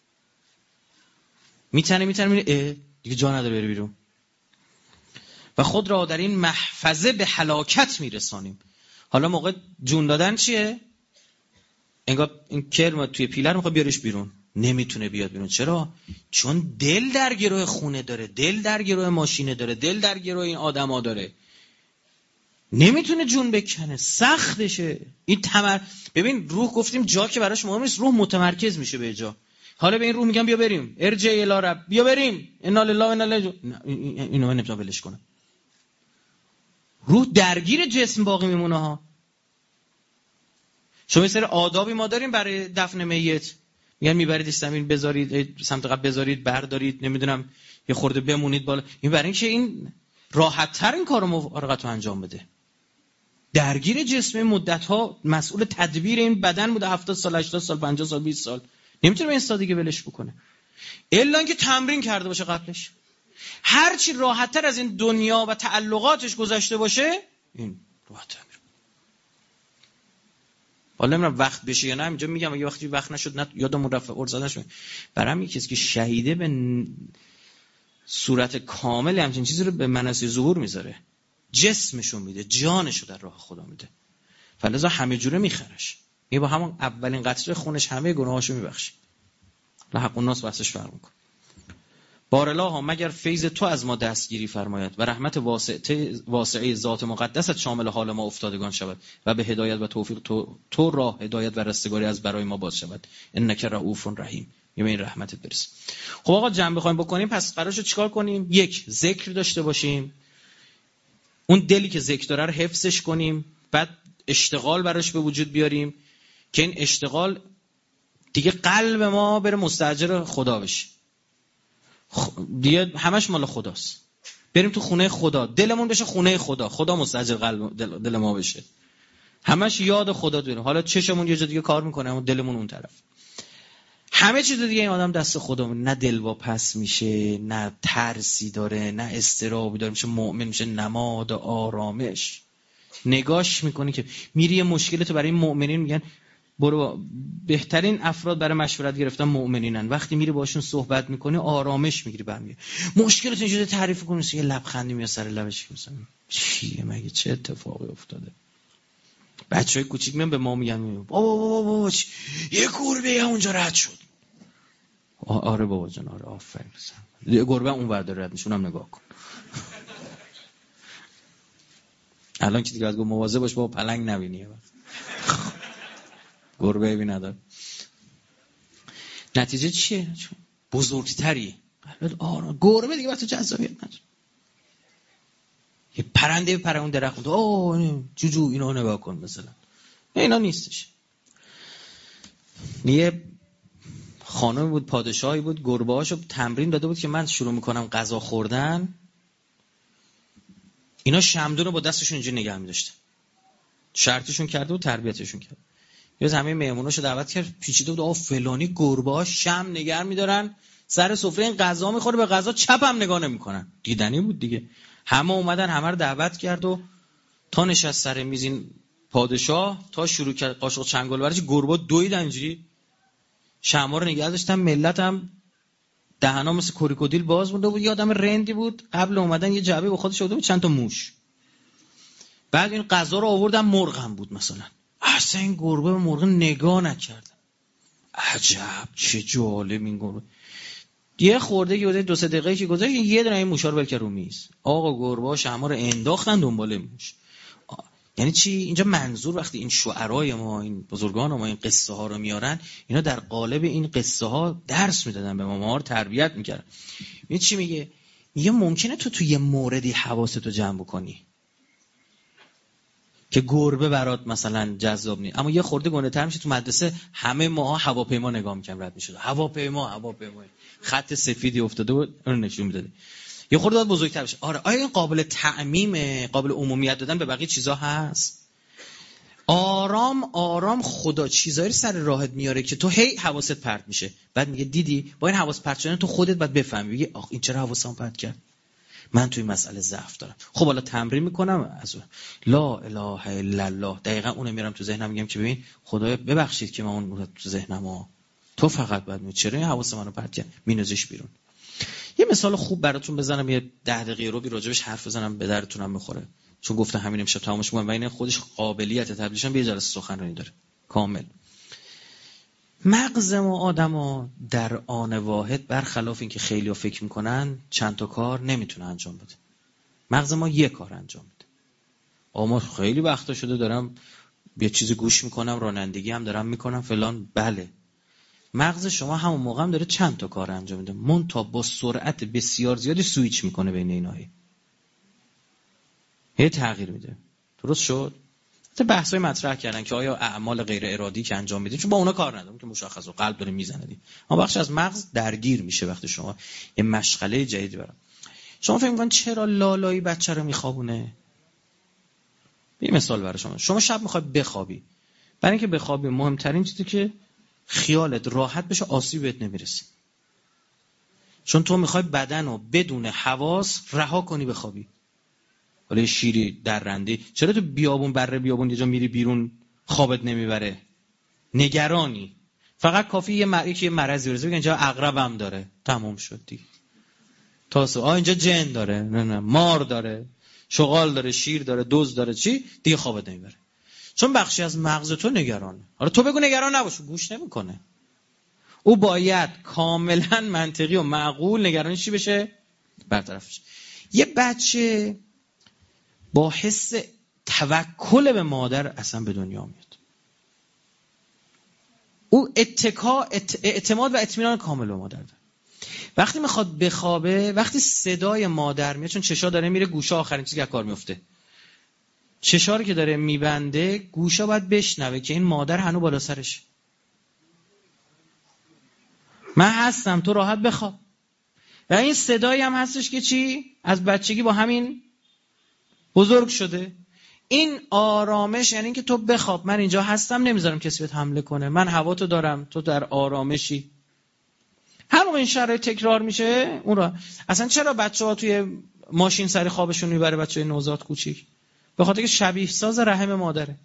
میتنه میتنه میره دیگه جا نداره بره بیرون. و خود را در این محفظه به هلاکت میرسانیم. حالا موقع جون دادن چیه؟ انگار این کرم توی پیله رو میخواد بیارش بیرون، نمیتونه بیاد بیرون. چرا؟ چون دل در گروه خونه داره، دل در گروه ماشینه داره، دل در گروه این آدما داره، نمیتونه جون بکنه، سختشه. این تمر ببین روح گفتیم جا که براش مهم نیست، روح متمرکز میشه به جا. حالا به این روح میگم بیا بریم، ارجع الی رب، بیا بریم، انا لله و انا الیه، اینو من نمیتونم ولش کنم. روح درگیر جسم باقی میمونه ها. شما یه سری آدابی ما داریم برای دفن میت، میگن میبریدش زمین، بذارید سمت قبل، بذارید بردارید، نمیدونم یه خورده بمونید بالا. این برای اینکه این راحت تر این کارو موافقت رو انجام بده. درگیر جسم مدت‌ها، مسئول تدبیر این بدن بوده، هفتاد سال، هشتاد سال، پنجاه سال، بیست سال. نمیتونه به این سادگی ولش بکنه. الا اینکه تمرین کرده باشه قبلش. هر چی راحت‌تر از این دنیا و تعلقاتش گذشته باشه، این راحت‌تر میره. حالا نمیدونم وقت بشه یا نه، اینجا میگم اگه وقتی وقت نشد نه یادمون رفت ارزادش. برام یکی کسی که شهیده به صورت کامل همچین چیزی رو به مناصب ظهور میذاره. جسمشو میده، جانشو در راه خدا میده. فلذا همه جوره میخرش. این با همون اولین قطره خونش همه گناهاشو میبخشه. حق الناس بحثش فرق میکنه. بارالله مگر فیض تو از ما دستگیری فرماید و رحمت واسعه واسعه ذات مقدست شامل حال ما افتادگان شود و به هدایت و توفیق تو, تو راه هدایت و رستگاری از برای ما باز شود. انک رؤوف رحیم. یا به این رحمتت برس. خب آقا جمع بخوایم بکنیم، پس قرارش چیکار کنیم؟ یک، ذکر داشته باشیم، اون دلی که ذکر داره رو حفظش کنیم، بعد اشتغال براش به وجود بیاریم که این اشتغال دیگه قلب ما بره مستاجر خدا بشه. دیگه همش مال خداست. بریم تو خونه خدا، دلمون بشه خونه خدا، خدا مستاجر قلب دل, دل ما بشه. همش یاد خدا داریم. حالا چشمون یه جا دیگه کار میکنه اما دلمون اون طرف. همه چیز دیگه این آدم دست خدا. نه دلواپس میشه، نه ترسی داره، نه استرابی داره، میشه مؤمن، میشه نماد آرامش. نگاش میکنی که میری یه مشکلتو برای این مؤمنین میگن برو، بهترین افراد برای مشورت گرفتن مؤمنینن. وقتی میری باشون صحبت میکنی آرامش میگیری. برمیگه مشکلت اینجوری تعریف کنی یه لبخندی میاد سر لبش، مثلا چیه مگه، چه اتفاقی افتاده؟ بچهای کوچیک میان به ما میگن بابا بابا بابا یه گربه اونجا رد شد. آره بابا جان، آره آفرین. یه گربه اون ور داره رد میشه، اونم نگاه کن. الان که دیگه از گفت مواظب باش بابا پلنگ نبینی. گربه ای نداره. نتیجه چیه؟ بزرگتری. آره گربه دیگه وقت جذابیت نداره. یه پرنده پر اون درخت بود، اوه جوجو اینو نگاه کن مثلا. اینا نیستش. یه خانم بود، پادشاهی بود، گربه‌هاشو تمرین داده بود که من شروع میکنم غذا خوردن، اینا شمدون رو با دستشون اینجوری نگه می‌داشتن. شرطشون کرده و تربیتشون کرد. یه همه مهموناشو دعوت کرد، پیچیده بود آ فلانی گربه‌ها شم نگه می‌دارن، سر سفره این غذا می‌خوره، به غذا چپ هم نگاه نمی‌کنن. دیدنی بود دیگه. همه اومدن، همه رو دعوت کرد و تا نشست سر میز این پادشاه، تا شروع کرد قاشق چنگال ورش، گربه‌ها دویدن اینجوری شمع رو نگه داشتن. ملت هم دهنا مثل کوریکودیل باز مونده بود. یه آدم رندی بود، قبل اومدن یه جعبه به خودش آورده بود چند تا موش. بعد این غذا رو آوردن، مرغ هم بود مثلا. اصلا این گربه به مرغ نگاه نکرد. عجب چه جالب این گربه. یه خورده که دو سه دقیقه که گذشت یه دونه این موشا رو ول کرد رو میز. آقا گربه‌ها شمع رو انداختن دنبال موش. یعنی چی؟ اینجا منظور وقتی این شعرای ما، این بزرگان ما این قصه ها رو میارن، اینا در قالب این قصه ها درس میدادن به ما، ما رو تربیت میکردن. این چی میگه؟ میگه ممکنه تو توی یه موردی حواستو جمع بکنی که گربه برات مثلا جذاب نیست، اما یه خورده گنده‌تر میشه. تو مدرسه همه ماها هواپیما نگاه می‌کردیم، رد می‌شد هواپیما هواپیما خط سفیدی افتاده بود اون نشون میداده. یه خورده باید بزرگتر بشه. آره آیا این قابل تعمیم، قابل عمومیت دادن به بقیه چیزا هست؟ آرام آرام خدا چیزایی سر راهت میاره که تو هی حواست پرت میشه، بعد میگه دیدی با این حواس پرت شدن تو خودت باید بفهمی، بگی آخ این چرا حواسم پرت کرد، من توی مسئله ضعف دارم. خب حالا تمرین میکنم از اون لا اله الا الله، دقیقاً اونو میارم تو ذهنم، میگم که ببین خدایا ببخشید که من اون تو ذهنم ها، تو فقط باید می چرا این حواس منو پرت کرد، مینوزش بیرون. یه مثال خوب براتون بزنم، یه ده دقیقه رو بی راجبش حرف بزنم، به درتونم بخوره، چون گفتم همین امشب تمامش می‌کنم و این خودش قابلیت تبلیغش به جلسه سخنرانی داره کامل. مغز ما آدم‌ها در آن واحد برخلاف اینکه خیلی‌ها فکر می‌کنن چند تا کار نمیتونه انجام بده. مغز ما یک کار انجام میده. اما خیلی وقتا شده دارم یه چیزی گوش میکنم، رانندگی هم دارم میکنم فلان، بله مغز شما همون موقع هم داره چند تا کار انجام میده، منتها با سرعت بسیار زیادی سویچ میکنه بین اینا، هی تغییر میده. درست شد؟ تا بحثای مطرح کردن که آیا اعمال غیر ارادی که انجام میدید، چون با اونا کار ندارم که مشخصه قلب داره میزنه دی، اما بخش از مغز درگیر میشه وقتی شما یه مشغله جدیدی برام. شما فکر می‌کنید چرا لالایی بچه رو میخوابونه؟ یه مثال برای شما. شما شب میخوای بخوابی، برای اینکه بخوابی مهمترین چیزی که خیالت راحت بشه، آسیب بهت نمیرسه. چون تو میخوای بدنو بدون حواس رها کنی بخوابی. ولی شیری درنده، چرا تو بیابون بره بیابون یه جا میری بیرون خوابت نمیبره؟ نگرانی. فقط کافی یه مر... یه مرضی برسه بگن اینجا عقربم داره، تموم شد دیگه. تاسو آ اینجا جن داره، نه نه مار داره، شغال داره، شیر داره، دوز داره، چی دیگه خوابت نمیبره. چون بخشی از مغز تو نگرانه. حالا تو بگو نگران نباش، گوش نمیکنه. او باید کاملا منطقی و معقول نگرانی چی بشه؟ برطرف بشه. یه بچه با حس توکل به مادر اصلا به دنیا میاد. او اتکا اعتماد و اطمینان کامل به مادر داره. وقتی میخواد بخوابه، وقتی صدای مادر میاد، چون چشا داره میره گوشا، آخرین چیزی که کار میفته چشا رو که داره میبنده، گوشا باید بشنوه که این مادر هنو بالا سرشه. من هستم، تو راحت بخواب. و این صدایی هم هستش که چی؟ از بچگی با همین بزرگ شده. این آرامش یعنی که تو بخواب، من اینجا هستم، نمیذارم کسی بهت حمله کنه، من هوا تو دارم، تو در آرامشی. هر موقع این شرایط تکرار میشه اون را. اصلا چرا بچه‌ها توی ماشین سر خوابشون میبره بچه‌های نوزاد کوچیک؟ به خاطر که شبیه ساز رحم مادره.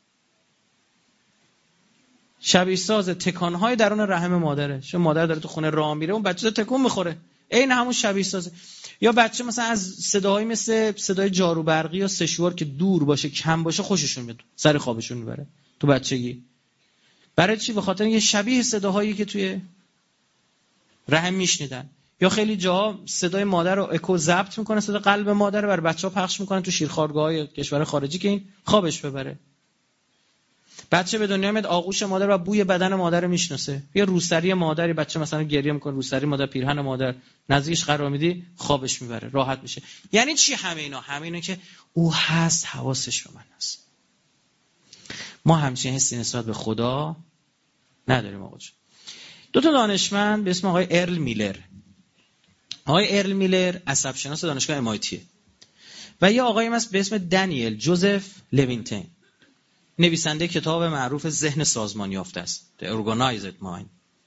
شبیه ساز تکانهای درون رحم مادره. چون مادر داره تو خونه راه میره، اون بچه تکون میخوره، عین همون شبیه سازه. یا بچه مثلا از صداهایی مثل صدای جارو برقی یا سشوار که دور باشه، کم باشه، خوششون میاد، سر خوابشون میبره تو بچگی. برای چی؟ به خاطر اینکه شبیه صداهایی که توی رحم میشنیدن. یا خیلی جاها صدای مادر رو اکو ضبط میکنه، صدای قلب مادر رو برای بچه‌ها پخش میکنن تو شیرخوارگاه‌های کشور خارجی که این خوابش ببره. بچه به دنیا میاد، آغوش مادر و بوی بدن مادر رو میشناسه. یا روسری مادری، بچه مثلا گریه میکنه، روسری مادر، پیرهن مادر، نزدیکش قرار میدی، خوابش میبره، راحت میشه. یعنی چی همه اینا؟ همه اینا که او هست، حواسش به من هست. ما همچین حسی نسبت به خدا نداریم. آقا دو تا دانشمند به اسم آقای ارل میلر، آقای ارل میلر عصب شناس دانشگاه ام آی تی و یه آقایی هست به اسم دانیل جوزف لوینتین، نویسنده کتاب معروف ذهن سازمان یافته است، The Organized Mind،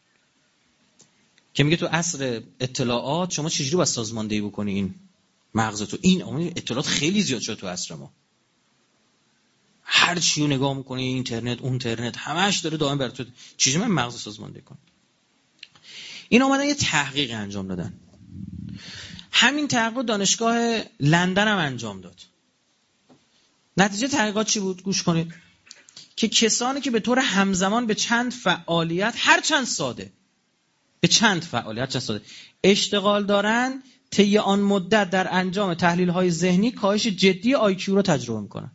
که میگه تو عصر اطلاعات شما چجوری باید سازماندهی بکنی این مغز تو. این اطلاعات خیلی زیاد شده تو عصر ما، هر چی رو نگاه میکنی، اینترنت، اون اینترنت، همش داره دائم برات چجوری من مغز سازماندهی کنم. این اومدن یه تحقیق انجام دادن. همین تحقیق دانشگاه لندن هم انجام داد. نتیجه تحقیقات چی بود؟ گوش کنید. که کسانی که به طور همزمان به چند فعالیت، هر چند ساده، به چند فعالیت چند ساده اشتغال دارن، طی آن مدت در انجام تحلیل‌های ذهنی کاهش جدی آی کیو رو تجربه میکنن.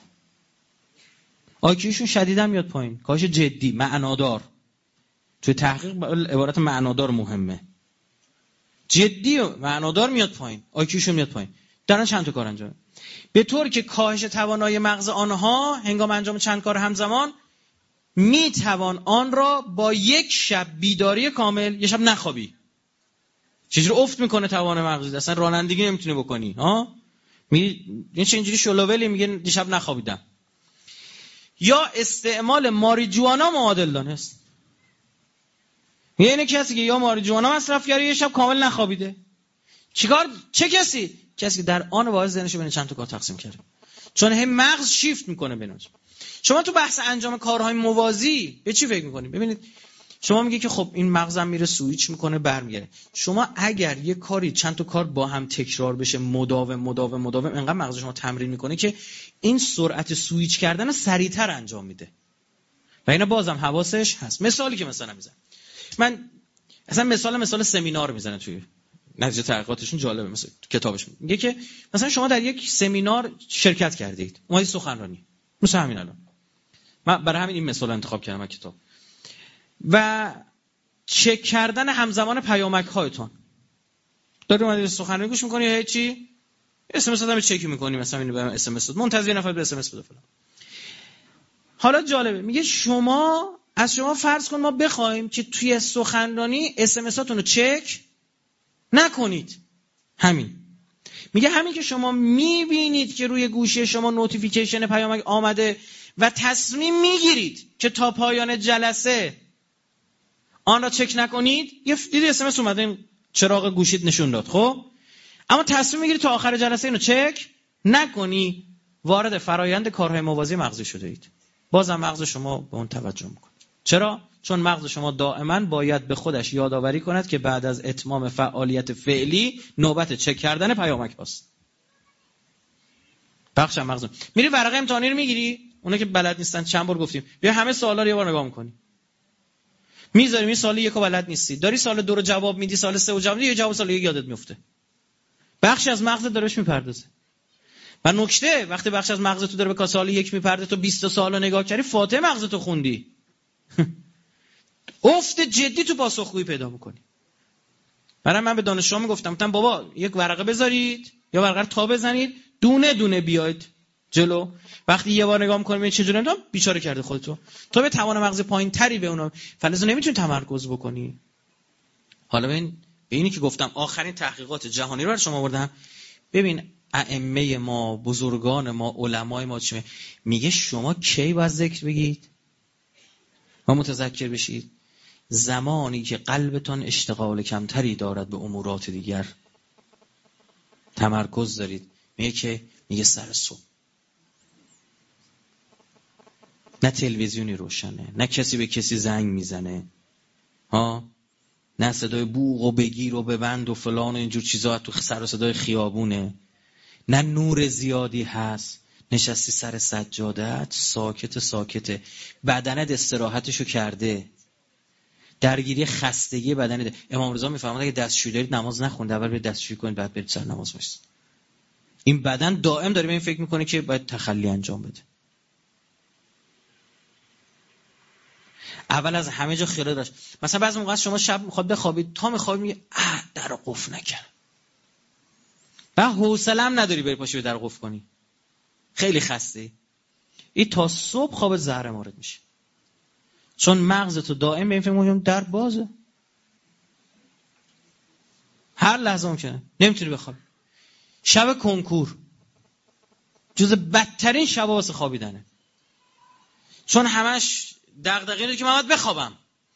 آی کیوشون شدیداً میاد پایین، کاهش جدی، معنادار. توی تحقیق عبارت معنادار مهمه. جدی و معنادار میاد پایین، آی کیوشون میاد پایین. دارن چند تا کار انجام، به طور که کاهش توانایی مغز آنها هنگام انجام چند کار همزمان میتوان آن را با یک شب بیداری کامل، یه شب نخوابی، چجوری افت میکنه توان مغزت، اصلا رانندگی نمیتونی بکنی ها، میگه این چه اینجوری شلوولی، میگه یه شب نخوابیدم. یا استعمال ماریجوانا معادل دانست، میگه اینه کسی که یا ماریجوانا مصرف کرده یه شب کامل نخوابیده. چیکار؟ چه کسی؟ کسی که در آن واحد ذهنش رو بین چند تا کار تقسیم کرده. چون هم مغز شیفت میکنه بیناش. شما تو بحث انجام کارهای موازی به چی فکر میکنید؟ ببینید شما میگه که خب این مغزم میره سویچ میکنه برمیگره. شما اگر یه کاری چند تا کار با هم تکرار بشه، مداوم مداوم مداوم، انقدر مغز شما تمرین میکنه که این سرعت سویچ کردن رو سریعتر انجام میده. و اینا بازم حواسش هست. مثالی که مثلا میزنم، من اصلا مثال مثال سمینار میزنه توی نتیجه تحقیقاتشون جالبه. مثلا کتابش میگه که مثلا شما در یک سمینار شرکت کردید، اومدید سخنرانی، مثلا همین الان من برای همین این مثال انتخاب کردم از کتاب، و چک کردن همزمان پیامک هایتون، داری اومدید سخنرانی گوش میکنی یا چی، اس ام اس دادم چک میکنی، مثلا اینو برام اس ام اس داد، منتظر نفر به اس ام اس بده فلان. حالا جالبه میگه شما از شما فرض کن ما بخوایم که توی سخنرانی اس ام اساتون رو چک نکنید، همین میگه همین که شما میبینید که روی گوشی شما نوتیفیکیشن پیامک آمده و تصمیم میگیرید که تا پایان جلسه آن را چک نکنید، یه دیدی اس ام اس اومده این چراغ گوشیت نشون داد، خب اما تصمیم میگیری تا آخر جلسه اینو چک نکنی، وارد فرایند کارهای موازی مغزی شده اید. بازم مغز شما به اون توجه میکنه. چرا؟ چون مغز شما دائما باید به خودش یادآوری کند که بعد از اتمام فعالیت فعلی نوبت چک کردن پیامک هاست. بخش مغز. میری ورقه امتحانی رو میگیری، اونا که بلد نیستن چند بار گفتیم بیا همه سوالا رو یه بار نگاه میکنی، میذاری این سال یکو بلد نیستی، داری سال دو رو جواب میدی، سال سه رو جواب میدی، یه جواب سال یک یادت میفته. بخشی از مغزت دارهش میپردازه. و نکته وقتی بخش از مغزت تو داره به سال یک میپرده، تو بیست سال رو نگاه کردی، فاتحه مغزت رو خوندی. افت جدی تو پاسخگویی پیدا میکنی. برای من به دانشجوام میگفتم گفتم بابا یک ورقه بذارید یا ورقه رو تا بزنید، دونه دونه بیاید جلو. وقتی یه بار نگاه می‌کنیم چه جوری انجام بیچاره کرده خودتو. تو به توان مغز پایین‌تری به اونا فلزو نمیتونی تمرکز بکنی. حالا ببین به اینی که گفتم آخرین تحقیقات جهانی رو برای شما آوردم. ببین ائمه ما، بزرگان ما، علمای ما چه میگه شما کی باید ذکر بگید و متذکر بشید؟ زمانی که قلبتان اشتغال کمتری دارد به امورات دیگر، تمرکز دارید. میگه که میگه سر صبح نه تلویزیونی روشنه، نه کسی به کسی زنگ میزنه، ها، نه صدای بوق و بگیر و ببند و فلان و اینجور چیزا تو سر و صدای خیابونه، نه نور زیادی هست، نشستی سر سجادت ساکت ساکته، بدنت استراحتشو کرده، درگیری خستگی بدنت. امام رضا میفرماد اگه دستشویی دارید نماز نخونید، اول برید دستشویی کنید بعد برید سر نماز باشید. این بدن دائم داره به این فکر میکنه که باید تخلی انجام بده. اول از همه جا خیال داشت. مثلا بعضی موقع شما شب میخواد بخوابید، تا میخوابید میگه اه درو قفل نکردم. بعد حوصله هم نداری بری پاشی به در قفل کنی. خیلی خسته. این تا صبح خواب زهر مارد میشه. چون مغزتو دائم به این فکر میکنه در بازه. هر لحظه ممکنه نمیتونی بخوابی. شب کنکور جز بدترین شب واسه خوابیدنه. چون همش دغدغه اینه که من باید بخوابم.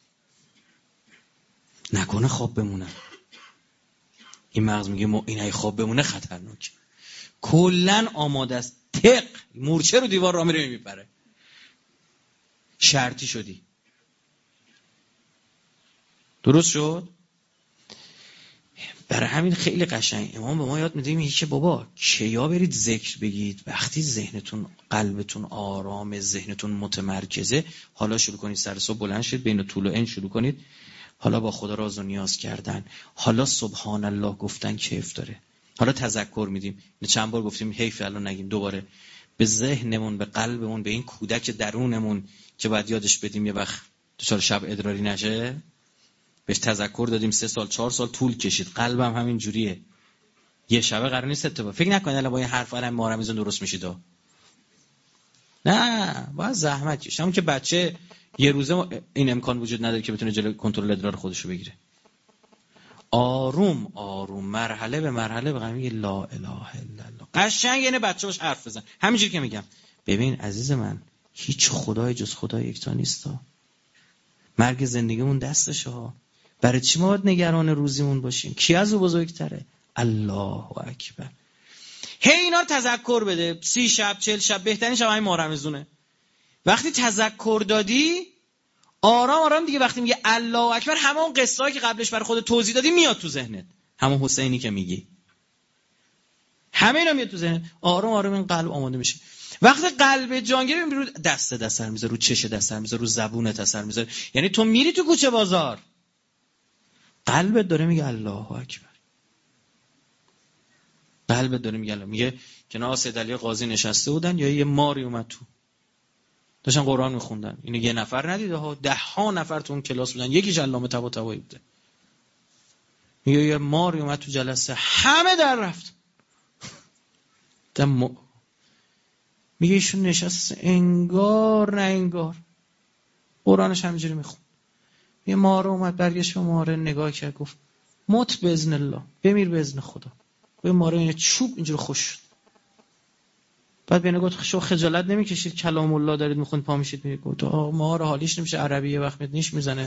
نکنه خواب بمونم. این مغز میگه ما این ای خواب بمونه خطرناک. کلن آماده است. تق مورچه رو دیوار را میره میپره. شرطی شدی. درست شد؟ برای همین خیلی قشنگ امام به ما یاد میده میگه که بابا کیا برید ذکر بگید وقتی ذهنتون قلبتون آرامه، ذهنتون متمرکزه. حالا شروع کنید سر صبح بلند شید بین طول و عین شروع کنید حالا با خدا راز و نیاز کردن، حالا سبحان الله گفتن کیف داره، حالا تذکر میدیم. چند بار گفتیم حیف الان نگیم دوباره. به ذهنمون، به قلبمون، به این کودک درونمون که باید یادش بدیم یه وقت دچار شب ادراری نشه، بهش تذکر دادیم. سه سال چهار سال طول کشید. قلبم همین جوریه. یه شبه قرار نیست اتفاق. فکر نکنید الان با این حرف الان مارمیزون درست میشید. نه، باید زحمت کشید. همون که بچه یه روزه این امکان وجود نداره که بتونه جلوی کنترل ادرار خودش رو بگیره. آروم آروم مرحله به مرحله بگم میگه لا اله الا الله. قشنگ یعنی بچه‌اش حرف بزن. همینجوری که میگم ببین عزیز من هیچ خدای جز خدای یکتا نیستا. مرگ زندگیمون دستشه ها. برای چی ما باید نگران روزیمون باشیم؟ کی از او بزرگتره؟ الله اکبر. هی اینا رو تذکر بده. سی شب چهل شب بهترین شب همین ماه رمضونه. وقتی تذکر دادی آرام آرام دیگه وقتی میگه الله اکبر همون قصه‌ای که قبلش برای خودت توضیح دادی میاد تو ذهنت. همون حسینی که میگی همه اینا میاد تو ذهنت. آرام آرام این قلب آماده میشه. وقتی قلب جانگیری رو دست دست سر میذاره، رو چش دست سر میذاره، رو زبونت اثر میذاره. یعنی تو میری تو کوچه بازار قلبت داره میگه الله اکبر. قلبت داره میگه الله. میگه کنار سید علی قاضی نشسته بودن یا یه ماری اومد تو داشتن قرآن میخوندن. اینو یه نفر ندیده ها، ده ها نفر تو اون کلاس بودن، یکیش علامه طباطبایی بوده. میگه یه ماری اومد تو جلسه همه در رفت. دم میگه ایشون نشست انگار نه انگار قرآنش همینجوری میخوند. یه ماره اومد برگشت به ماره نگاه کرد گفت مت باذن الله، بمیر باذن خدا. به ماره این چوب اینجوری خوش شد. بعد بینه گفت شو خجالت نمیکشید کلام الله دارید میخوند پا میشید میگه گفت آقا ما رو حالیش نمیشه عربی یه وقت نیش میزنه.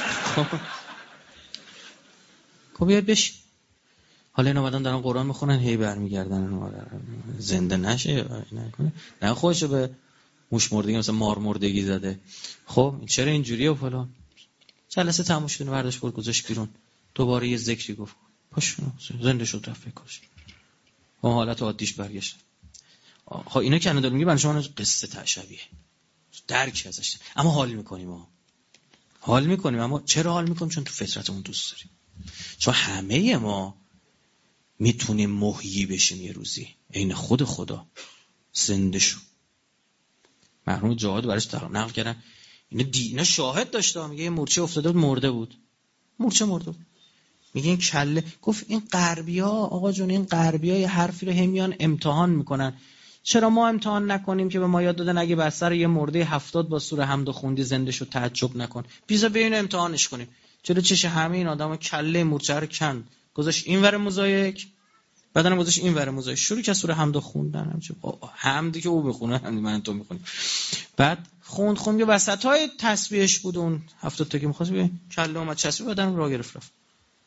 خب بیاد بش. حالا اینا بعدن دارن قرآن میخونن هی برمیگردن زنده نشه نکنه نه خودشو به موش مردگی مثلا مار مردگی زده. خب چرا اینجوریه و فلان. جلسه تموم شد برداشت برد گذاشت بیرون. دوباره یه ذکری گفت پاش زنده شد رفت کاش. اون حالت عادیش برگشت. ها اینا که الان دارم میگم برای شما قصه تشبیه درک ازش، اما حال میکنیم ما حال میکنیم اما چرا حال میکنیم؟ چون تو فطرتمون دوست داریم. چون همه ما میتونیم محیی بشیم یه روزی عین خود خدا زنده شو. مرحوم جواد براش تقریم نقل کردن اینا دی... اینا شاهد داشته. میگه یه مورچه افتاده بود مرده بود. مورچه مرده بود. میگه این کله گفت این غربیا آقا جون این غربیا یه حرفی رو همیان امتحان میکنن. چرا ما امتحان نکنیم که به ما یاد دادن اگه بر سر یه مرده هفتاد با سوره حمد خوندی زنده شو تعجب نکن. بیزا بیا اینو امتحانش کنیم. چرا چش همه این آدما کله مورچه رو کند گذاشت اینور موزاییک بعدن گذاشت اینور موزاییک شروع که سوره حمد خوندن. همچه حمدی که او بخونه هم من تو میخونیم. بعد خوند خوند یه وسطای تسبیحش بود اون هفتاد تا که می‌خواست بگه کله اومد چسبید بعدن راه گرفت رفت.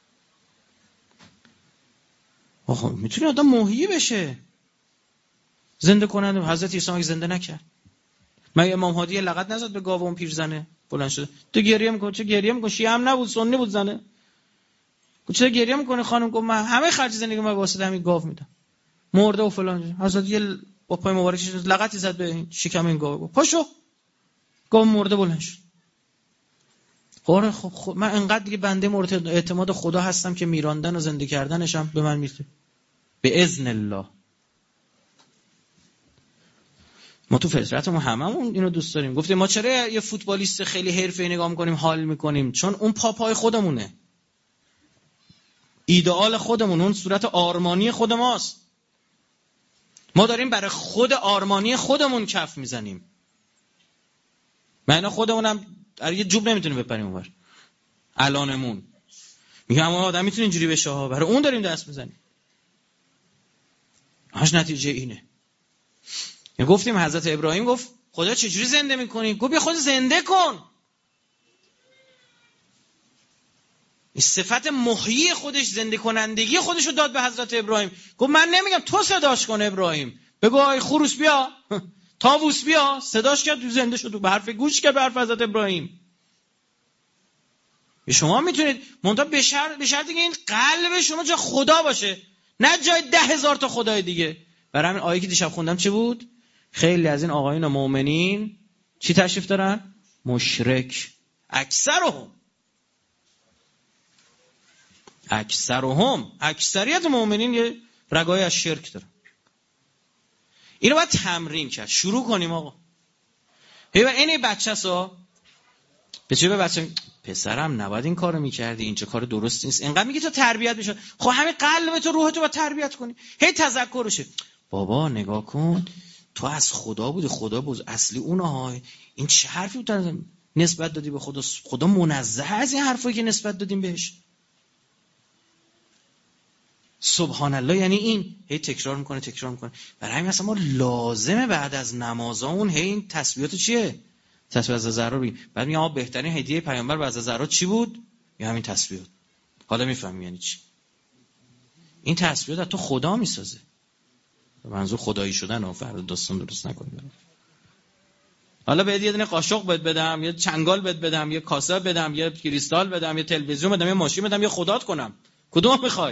آخه میتونه آدم محیی بشه زنده کننده. حضرت عیسی اگه زنده نکرد مگه امام هادی لغت نزد به گاو اون پیرزنه بلند شد تو گریه میکنی؟ چه گریه میکنی؟ شیعه هم نبود سنی بود زنه. چه گریه میکنی خانم؟ گفت من همه خرج زندگی من واسه همین گاو میدم مرده و فلان. حضرت یه با پای مبارکش لغتی زد به شکم این گاو گفت پاشو. گاو مرده بلند شد. خب خب من انقدر دیگه بنده مورد اعتماد خدا هستم که میراندن و زنده کردنش هم به من میرسه به اذن الله. ما تو فطرتمون هممون اینو دوست داریم. گفتیم ما چرا یه فوتبالیست خیلی حرفه‌ای نگاه می‌کنیم حال می‌کنیم؟ چون اون پا پای خودمونه، ایدئال خودمون، اون صورت آرمانی خود ماست. ما داریم برای خود آرمانی خودمون کف میزنیم. معنا خودمونم یه جوب نمیتونیم بپریم اونور. الانمون میگم اما آدم میتونه اینجوری بشه ها، برای اون داریم دست میزنیم. هاش نتیجه اینه. گفتیم حضرت ابراهیم گفت خدا چجوری زنده میکنی؟ گفت بیا خود زنده کن. این صفت محیی خودش، زنده کنندگی خودش رو داد به حضرت ابراهیم. گفت من نمیگم تو صداش کن ابراهیم، بگو آی خروس بیا، طاووس بیا، صداش کرد تو زنده شد، به حرف گوش کرد به حرف حضرت ابراهیم. شما میتونید منتها به شرط به شرطی که این قلب شما جای خدا باشه، نه جای ده هزار تا خدای دیگه. برای همین آیه که دیشب خوندم چی بود؟ خیلی از این آقایون مؤمنین چی تشریف دارن؟ مشرک. اکثرهم اکثرهم اکثریت مؤمنین یه رگای از شرک دارن. اینو باید تمرین کرد. شروع کنیم آقا. ببین این بچه‌سا به چه به بچه پسرم نباید این کارو میکردی، این چه کار درست نیست. اینقدر میگی تو تربیت بشه. خب همین قلبت و روحت رو باید تربیت کنی. هی تذکرشه. بابا نگاه کن، تو از خدا بودی، خدا بود اصلی اونها. این چه حرفی بود نسبت دادی به خدا؟ خدا منزه از این حرفایی که نسبت دادیم بهش. سبحان الله. یعنی این هی تکرار میکنه تکرار میکنه. برای همین اصلا ما لازمه بعد از نمازامون هی این تسبیحات چیه؟ تسبیح از زهرا رو بگیم. بعد میگم آقا بهترین هدیه پیامبر به از زهرا چی بود؟ یا همین تسبیحات. حالا میفهمی یعنی چی. این تسبیحات تو خدا میسازه. منظور خدایی شدن و فرد داستان درست نکنید. حالا بهت یه دونه قاشق بهت بدم، یه چنگال بهت بدم، یه کاسه بدم، یه کریستال بدم، یه تلویزیون بدم، یه ماشین بدم، یه خدات کنم، کدوم میخوای؟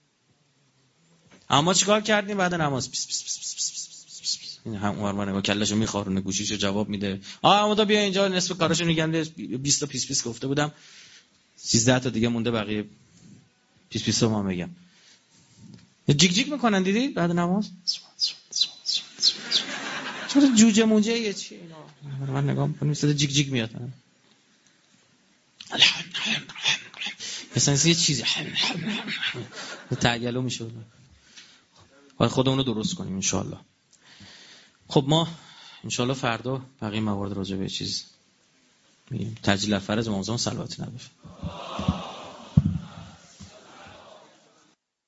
اما چیکار کردیم بعد نماز؟ پیس پیس پیس پیس پیس پیس. این هم اونور نگاه کلهشو میخارونه، گوشیشو جواب میده. آ اما تو بیا اینجا نصف کاراشو میگم، بیست تا پیس پیس گفته بودم، سیزده تا دیگه مونده، بقیه پیس پیسو ما میگم. جیک جیک میکنن دیدید بعد نماز؟ چرا جوجه موجه یه چی اینا؟ من نگاه میکنم صدا جیک جیک میاد. مثلا یه چیزی تعجلو میشه. باید خودمون رو درست کنیم انشالله. خب ما انشالله فردا بقیه موارد راجع به چیز میگیم. تجلیل فرض امام زمان صلواتی نداره.